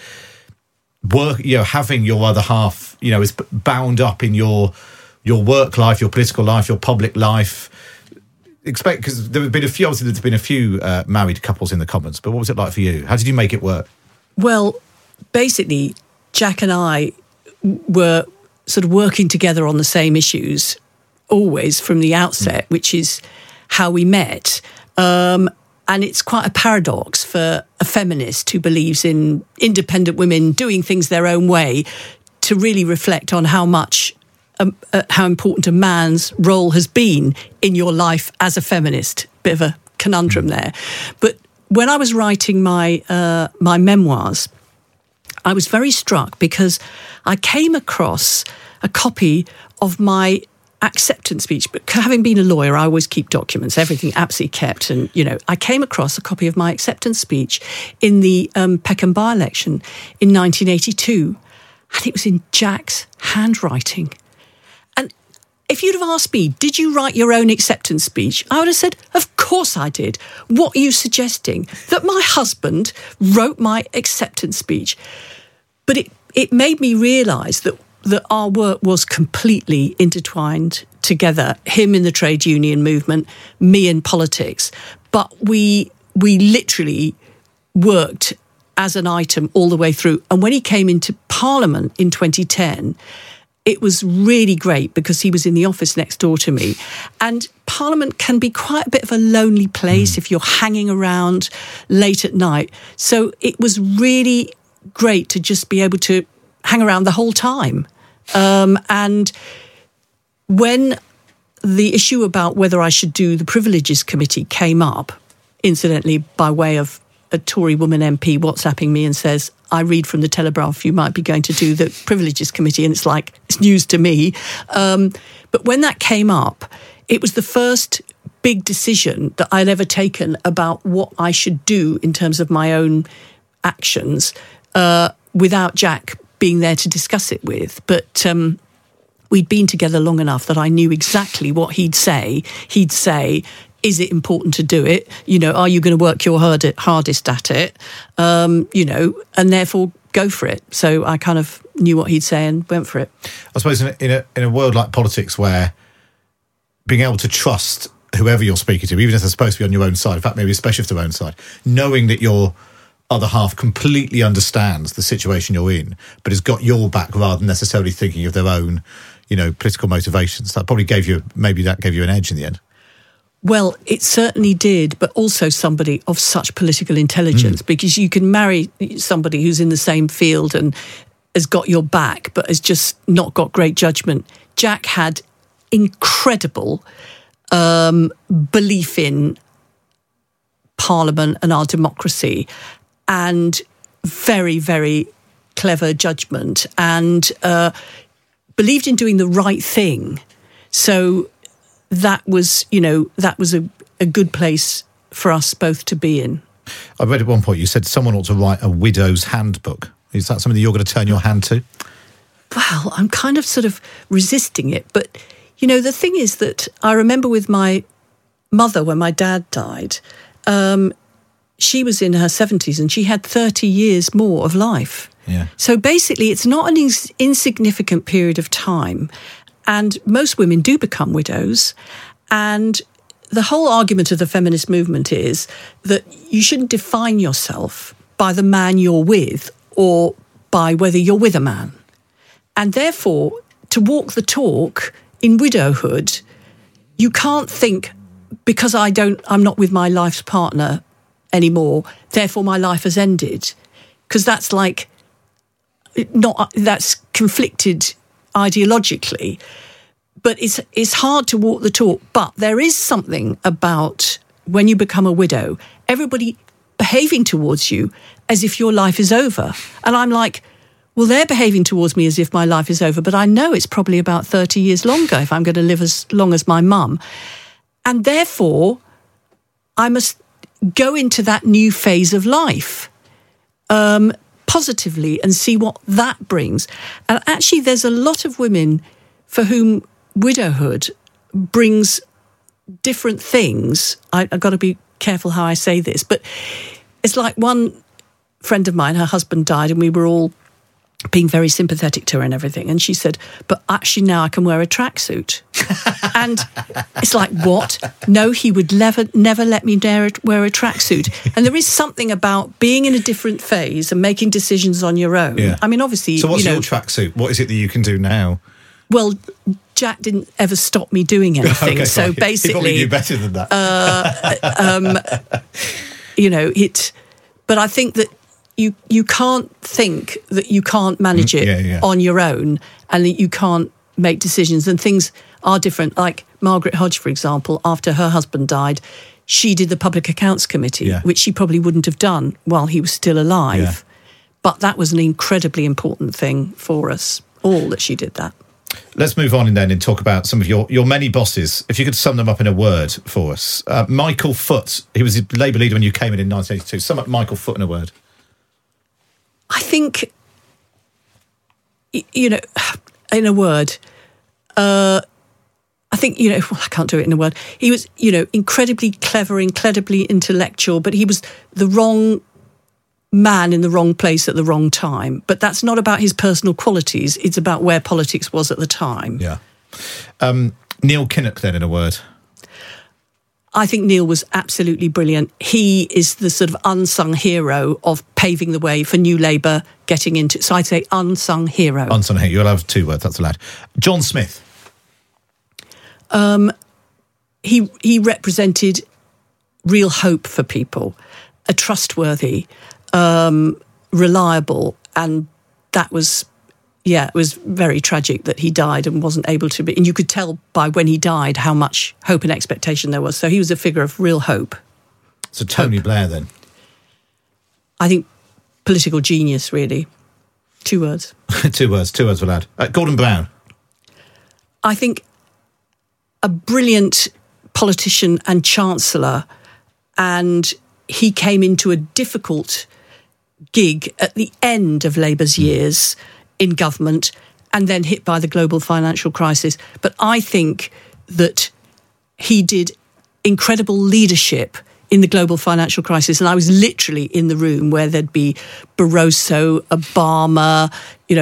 Having your other half, is bound up in your work life, your political life, your public life. Because there's been a few married couples in the Commons. But what was it like for you? How did you make it work? Well, basically, Jack and I were sort of working together on the same issues always from the outset, which is how we met. And it's quite a paradox for a feminist who believes in independent women doing things their own way to really reflect on how important a man's role has been in your life as a feminist. Bit of a conundrum there. But when I was writing my memoirs, I was very struck because I came across a copy of my acceptance speech. But having been a lawyer, I always keep documents, everything absolutely kept. And, I came across a copy of my acceptance speech in the Peckham by-election in 1982. And it was in Jack's handwriting. And if you'd have asked me, did you write your own acceptance speech? I would have said, of course I did. What are you suggesting? That my husband wrote my acceptance speech? But it made me realise that our work was completely intertwined together, him in the trade union movement, me in politics. But we literally worked as an item all the way through. And when he came into Parliament in 2010, it was really great because he was in the office next door to me. And Parliament can be quite a bit of a lonely place if you're hanging around late at night. So it was really great to just be able to hang around the whole time. And when the issue about whether I should do the Privileges Committee came up, incidentally, by way of a Tory woman MP WhatsApping me and says, I read from the Telegraph, you might be going to do the Privileges Committee. And it's like, it's news to me. But when that came up, it was the first big decision that I'd ever taken about what I should do in terms of my own actions, without Jack being there to discuss it with. But we'd been together long enough that I knew exactly what he'd say. He'd say, is it important to do it? Are you going to work your hardest at it? And therefore go for it. So I kind of knew what he'd say and went for it. I suppose in a world like politics where being able to trust whoever you're speaking to, even if they're supposed to be on your own side, in fact, maybe especially if they're own side, knowing that your other half completely understands the situation you're in, but has got your back rather than necessarily thinking of their own, political motivations. That probably gave you an edge in the end. Well, it certainly did, but also somebody of such political intelligence, because you can marry somebody who's in the same field and has got your back, but has just not got great judgment. Jack had incredible belief in Parliament and our democracy, and very, very clever judgment, and believed in doing the right thing. So that was a good place for us both to be in. I read at one point you said someone ought to write a widow's handbook. Is that something that you're going to turn your hand to? Well, I'm kind of sort of resisting it. But, the thing is that I remember with my mother, when my dad died, she was in her 70s and she had 30 years more of life. Yeah. So basically, it's not an insignificant period of time. And most women do become widows. And the whole argument of the feminist movement is that you shouldn't define yourself by the man you're with or by whether you're with a man. And therefore, to walk the talk in widowhood, you can't think, because I'm not with my life's partner anymore, therefore my life has ended. Because that's that's conflicted ideologically. But it's hard to walk the talk. But there is something about when you become a widow, everybody behaving towards you as if your life is over. And I'm like, well, they're behaving towards me as if my life is over, but I know it's probably about 30 years longer if I'm going to live as long as my mum. And therefore, I must go into that new phase of life positively and see what that brings. And actually, there's a lot of women for whom widowhood brings different things. I've got to be careful how I say this, but it's like one friend of mine, her husband died, and we were all being very sympathetic to her and everything. And she said, but actually now I can wear a tracksuit. And it's like, what? No, he would never let me wear a tracksuit. And there is something about being in a different phase and making decisions on your own. Yeah. I mean, obviously... So what's your tracksuit? What is it that you can do now? Well, Jack didn't ever stop me doing anything. Okay, so fine. basically... He probably knew better than that. But I think that you can't think that you can't manage it on your own and that you can't make decisions, and things are different. Like Margaret Hodge, for example, after her husband died, she did the Public Accounts Committee, which she probably wouldn't have done while he was still alive. Yeah. But that was an incredibly important thing for us all, that she did that. Let's move on then and talk about some of your many bosses. If you could sum them up in a word for us. Michael Foot, he was the Labour leader when you came in 1982. Sum up Michael Foot in a word. I think, in a word, I think, I can't do it in a word. He was, incredibly clever, incredibly intellectual, but he was the wrong man in the wrong place at the wrong time. But that's not about his personal qualities. It's about where politics was at the time. Yeah. Neil Kinnock, then, in a word. I think Neil was absolutely brilliant. He is the sort of unsung hero of paving the way for New Labour getting into... So I'd say unsung hero. Unsung hero. You'll have 2 words, that's allowed. John Smith. He represented real hope for people, a trustworthy, reliable, and that was... Yeah, it was very tragic that he died and wasn't able to be... And you could tell by when he died how much hope and expectation there was. So he was a figure of real hope. So Tony Blair, then? I think political genius, really. 2 words. 2 words were allowed. Gordon Brown? I think a brilliant politician and chancellor, and he came into a difficult gig at the end of Labour's years in government and then hit by the global financial crisis. But I think that he did incredible leadership in the global financial crisis. And I was literally in the room where there'd be Barroso, Obama,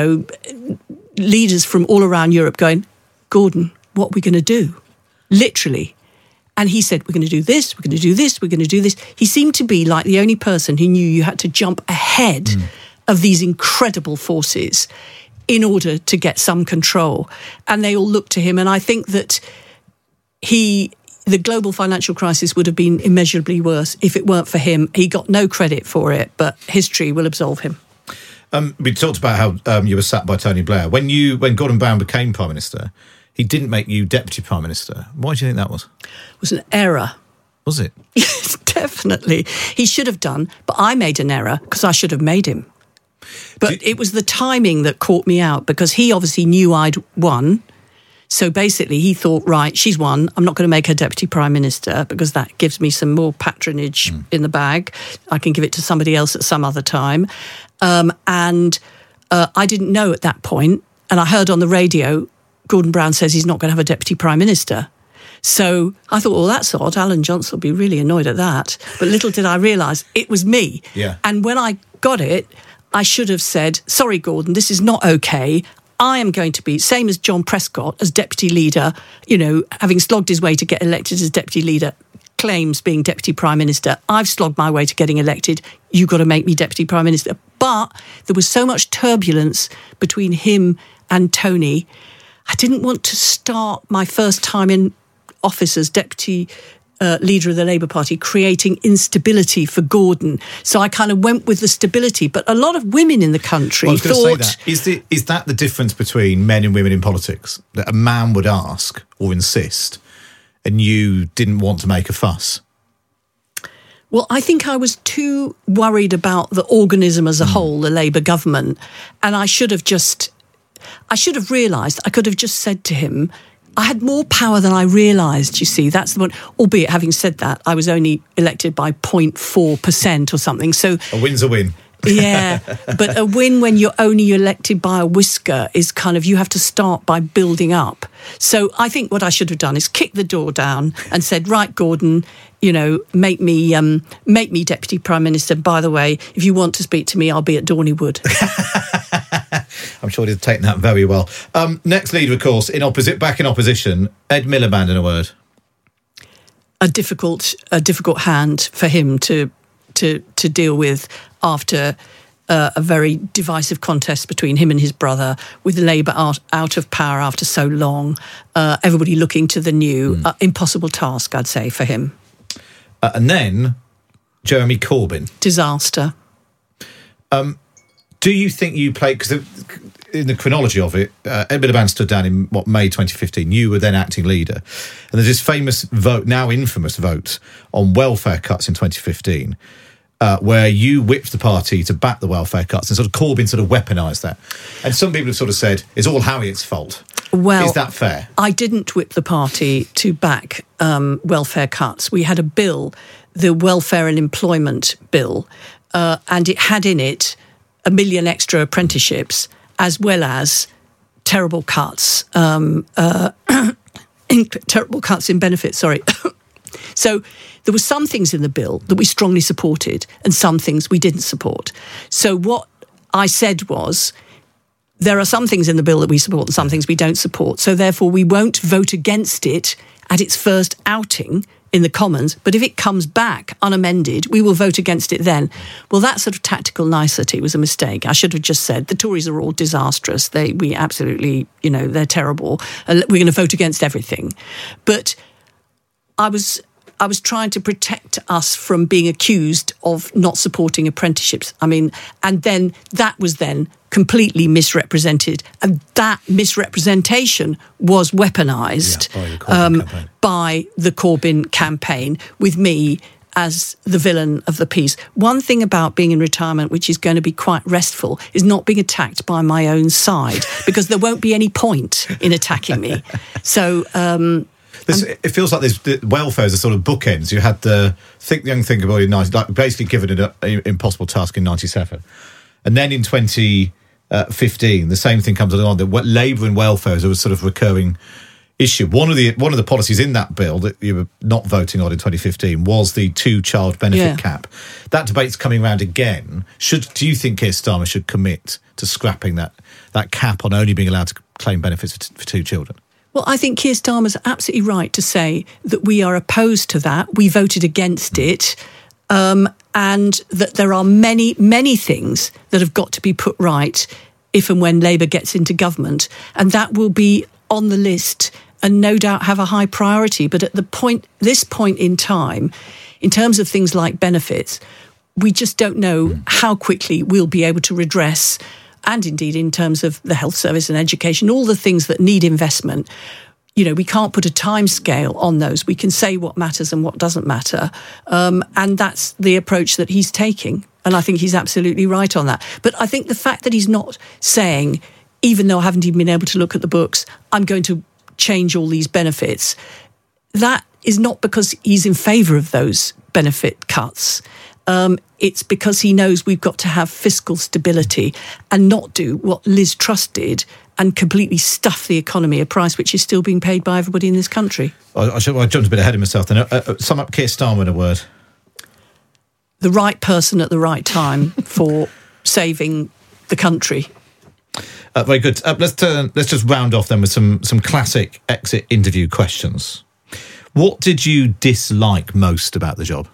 leaders from all around Europe going, Gordon, what are we going to do? Literally. And he said, we're going to do this, we're going to do this, we're going to do this. He seemed to be like the only person who knew you had to jump ahead of these incredible forces in order to get some control. And they all looked to him. And I think that the global financial crisis would have been immeasurably worse if it weren't for him. He got no credit for it, but history will absolve him. We talked about how you were sacked by Tony Blair. When Gordon Brown became Prime Minister, he didn't make you Deputy Prime Minister. Why do you think that was? It was an error. Was it? Yes, definitely. He should have done, but I made an error because I should have made him. But it was the timing that caught me out, because he obviously knew I'd won. So basically he thought, right, she's won. I'm not going to make her Deputy Prime Minister because that gives me some more patronage in the bag. I can give it to somebody else at some other time. And I didn't know at that point. And I heard on the radio, Gordon Brown says he's not going to have a Deputy Prime Minister. So I thought, well, that's odd. Alan Johnson will be really annoyed at that. But little did I realise it was me. Yeah. And when I got it, I should have said, sorry, Gordon, this is not okay. I am going to be, same as John Prescott, as deputy leader, having slogged his way to get elected as deputy leader, claims being deputy prime minister. I've slogged my way to getting elected. You've got to make me deputy prime minister. But there was so much turbulence between him and Tony. I didn't want to start my first time in office as deputy leader of the Labour Party creating instability for Gordon. So I kind of went with the stability. But a lot of women in the country thought... Is that the difference between men and women in politics? That a man would ask or insist and you didn't want to make a fuss? Well, I think I was too worried about the organism as a whole, the Labour government. And I should have realised, I could have just said to him, I had more power than I realised, you see. That's the one. Albeit, having said that, I was only elected by 0.4% or something. So a win's a win. Yeah, but a win when you're only elected by a whisker is kind of, you have to start by building up. So I think what I should have done is kick the door down and said, right, Gordon, make me Deputy Prime Minister. By the way, if you want to speak to me, I'll be at Dorneywood. I'm sure he'd take that very well. Next leader, of course, back in opposition, Ed Miliband, in a word. A difficult hand for him to deal with after a very divisive contest between him and his brother, with Labour out of power after so long, everybody looking to the new. Impossible task, I'd say, for him. And then Jeremy Corbyn. Disaster. Do you think you played... Because in the chronology of it, Ed Miliband stood down in, May 2015. You were then acting leader. And there's this famous vote, now infamous vote, on welfare cuts in 2015, where you whipped the party to back the welfare cuts, and sort of Corbyn sort of weaponised that. And some people have sort of said, it's all Harriet's fault. Well, is that fair? I didn't whip the party to back welfare cuts. We had a bill, the Welfare and Employment Bill, and it had in it 1 million extra apprenticeships, as well as terrible cuts, terrible cuts in benefits, sorry. So there were some things in the bill that we strongly supported and some things we didn't support. So what I said was, there are some things in the bill that we support and some things we don't support. So therefore we won't vote against it at its first outing in the Commons, but if it comes back unamended, we will vote against it then. Well, that sort of tactical nicety was a mistake. I should have just said, the Tories are all disastrous. We absolutely, they're terrible. We're going to vote against everything. But I was trying to protect us from being accused of not supporting apprenticeships. and then that was then completely misrepresented. And that misrepresentation was weaponised by the Corbyn campaign, with me as the villain of the piece. One thing about being in retirement, which is going to be quite restful, is not being attacked by my own side, because there won't be any point in attacking me. So... it feels like the welfare is a sort of bookends. You had the Young Thinkable in 90, like basically given it an impossible task in 97. And then in 2015, the same thing comes along, that Labour and welfare is a sort of recurring issue. One of the policies in that bill that you were not voting on in 2015 was the 2-child benefit cap. That debate's coming around again. Do you think Keir Starmer should commit to scrapping that cap on only being allowed to claim benefits for 2 children? Well, I think Keir Starmer's absolutely right to say that we are opposed to that. We voted against it, and that there are many, many things that have got to be put right if and when Labour gets into government, and that will be on the list and no doubt have a high priority. But at this point in time, in terms of things like benefits, we just don't know how quickly we'll be able to redress, and indeed in terms of the health service and education, all the things that need investment. We can't put a time scale on those. We can say what matters and what doesn't matter. And that's the approach that he's taking. And I think he's absolutely right on that. But I think the fact that he's not saying, even though I haven't even been able to look at the books, I'm going to change all these benefits, that is not because he's in favour of those benefit cuts. It's because he knows we've got to have fiscal stability and not do what Liz Truss did and completely stuff the economy, a price which is still being paid by everybody in this country. I jumped a bit ahead of myself then. Sum up Keir Starmer in a word. The right person at the right time for saving the country. Very good. Let's just round off then with some classic exit interview questions. What did you dislike most about the job?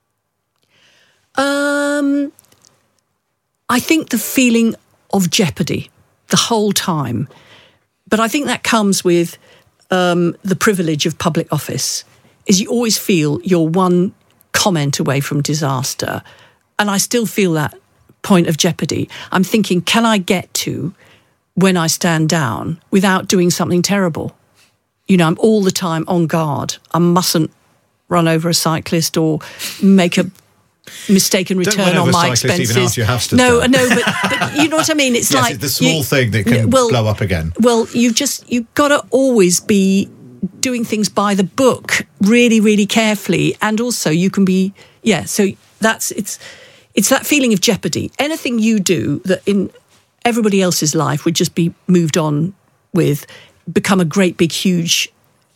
I think the feeling of jeopardy the whole time. But I think that comes with the privilege of public office, is you always feel you're one comment away from disaster. And I still feel that point of jeopardy. I'm thinking, can I get to when I stand down without doing something terrible? You know, I'm all the time on guard. I mustn't run over a cyclist or make a mistaken return on my expenses. Even after you have stood no, down. but you know what I mean? It's yes, like it's the small thing that can blow up again. Well, you've got to always be doing things by the book, really, really carefully, and also you can be So it's that feeling of jeopardy. Anything you do that in everybody else's life would just be moved on with, become a great big huge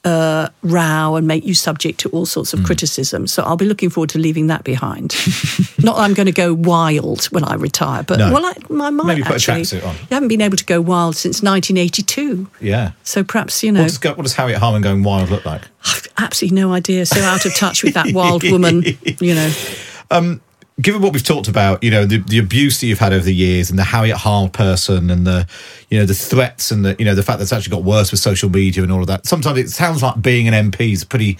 row and make you subject to all sorts of criticism. So I'll be looking forward to leaving that behind. Not that I'm going to go wild when I retire, but I might maybe put actually. a tracksuit on. You haven't been able to go wild since 1982. Yeah. So perhaps, you know. What does Harriet Harman going wild look like? I've absolutely no idea. So out of touch with that wild woman, you know. Given what we've talked about, you know, the abuse that you've had over the years and the Harriet Harman person and the threats and the fact that it's actually got worse with social media and all of that. Sometimes it sounds like being an MP is a pretty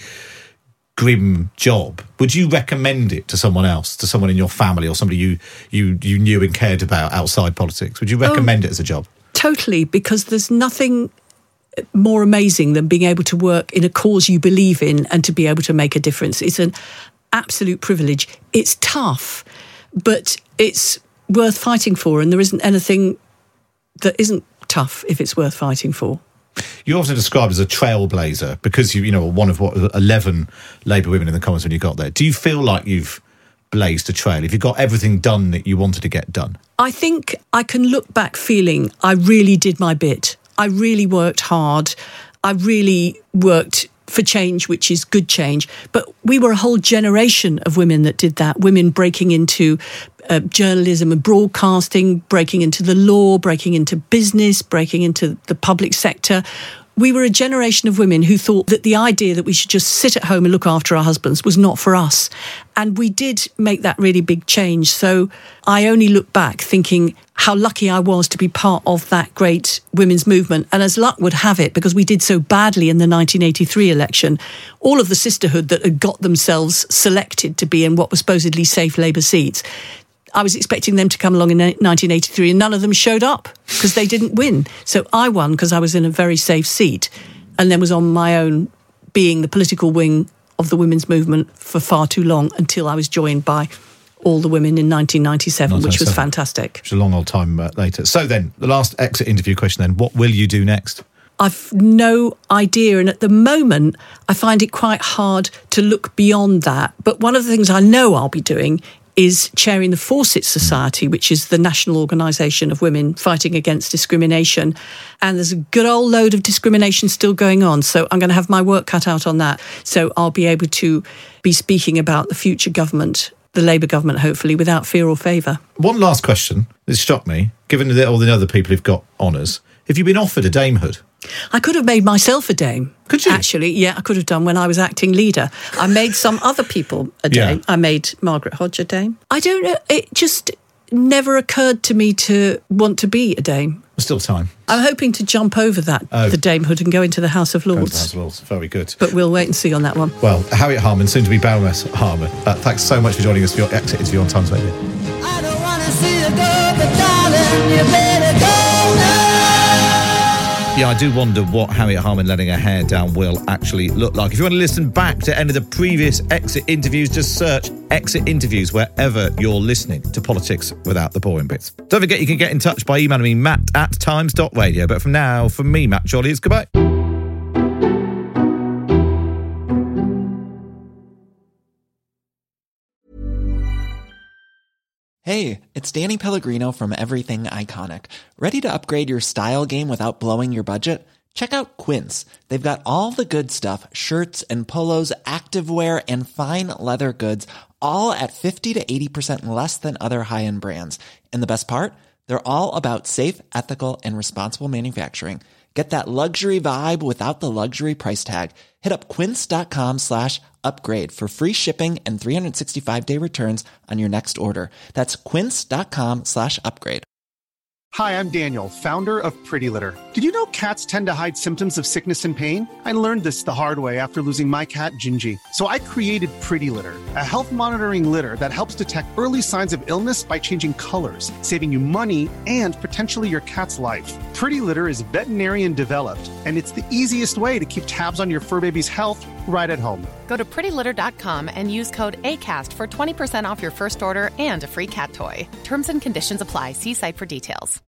grim job. Would you recommend it to someone else, to someone in your family or somebody you knew and cared about outside politics? Would you recommend it as a job? Totally, because there's nothing more amazing than being able to work in a cause you believe in and to be able to make a difference. It's an absolute privilege. It's tough, but it's worth fighting for, and there isn't anything that isn't tough if it's worth fighting for. You're often described as a trailblazer because you know one of 11 Labour women in the Commons when you got there. Do you feel like you've blazed a trail? Have you got everything done that you wanted to get done? I think I can look back feeling I really did my bit. I really worked hard. I really worked for change, which is good change. But we were a whole generation of women that did that, women breaking into journalism and broadcasting, breaking into the law, breaking into business, breaking into the public sector. We were a generation of women who thought that the idea that we should just sit at home and look after our husbands was not for us. And we did make that really big change. So I only look back thinking how lucky I was to be part of that great women's movement. And as luck would have it, because we did so badly in the 1983 election, all of the sisterhood that had got themselves selected to be in what were supposedly safe Labour seats, I was expecting them to come along in 1983 and none of them showed up because they didn't win. So I won because I was in a very safe seat and then was on my own being the political wing of the women's movement for far too long until I was joined by all the women in 1997, which was fantastic. Which is a long old time later. So then, the last exit interview question then, what will you do next? I've no idea. And at the moment, I find it quite hard to look beyond that. But one of the things I know I'll be doing is chairing the Fawcett Society, which is the national organisation of women fighting against discrimination. And there's a good old load of discrimination still going on. So I'm going to have my work cut out on that. So I'll be able to be speaking about the future government, the Labour government, hopefully, without fear or favour. One last question that struck me, given that all the other people who've got honours. Have you been offered a damehood? I could have made myself a dame. Could you? Actually, yeah, I could have done when I was acting leader. I made some other people a dame. Yeah. I made Margaret Hodge a dame. I don't know. It just never occurred to me to want to be a dame. Still time. I'm hoping to jump over that, the damehood, and go into the House of Lords. House of Lords. Very good. But we'll wait and see on that one. Well, Harriet Harman, soon to be Baroness Harman. Thanks so much for joining us for your exit interview on Times Radio. I don't want to see you go, but darling, you better go now. Yeah, I do wonder what Harriet Harman letting her hair down will actually look like. If you want to listen back to any of the previous exit interviews, just search exit interviews wherever you're listening to Politics Without the Boring Bits. Don't forget you can get in touch by emailing me, matt@times.radio. But from now, from me, Matt Chorley, it's goodbye. Hey, it's Danny Pellegrino from Everything Iconic. Ready to upgrade your style game without blowing your budget? Check out Quince. They've got all the good stuff, shirts and polos, activewear, and fine leather goods, all at 50 to 80% less than other high-end brands. And the best part? They're all about safe, ethical, and responsible manufacturing. Get that luxury vibe without the luxury price tag. Hit up quince.com/upgrade for free shipping and 365-day returns on your next order. That's quince.com/upgrade. Hi, I'm Daniel, founder of Pretty Litter. Did you know cats tend to hide symptoms of sickness and pain? I learned this the hard way after losing my cat, Gingy. So I created Pretty Litter, a health monitoring litter that helps detect early signs of illness by changing colors, saving you money and potentially your cat's life. Pretty Litter is veterinarian developed, and it's the easiest way to keep tabs on your fur baby's health right at home. Go to prettylitter.com and use code ACAST for 20% off your first order and a free cat toy. Terms and conditions apply. See site for details.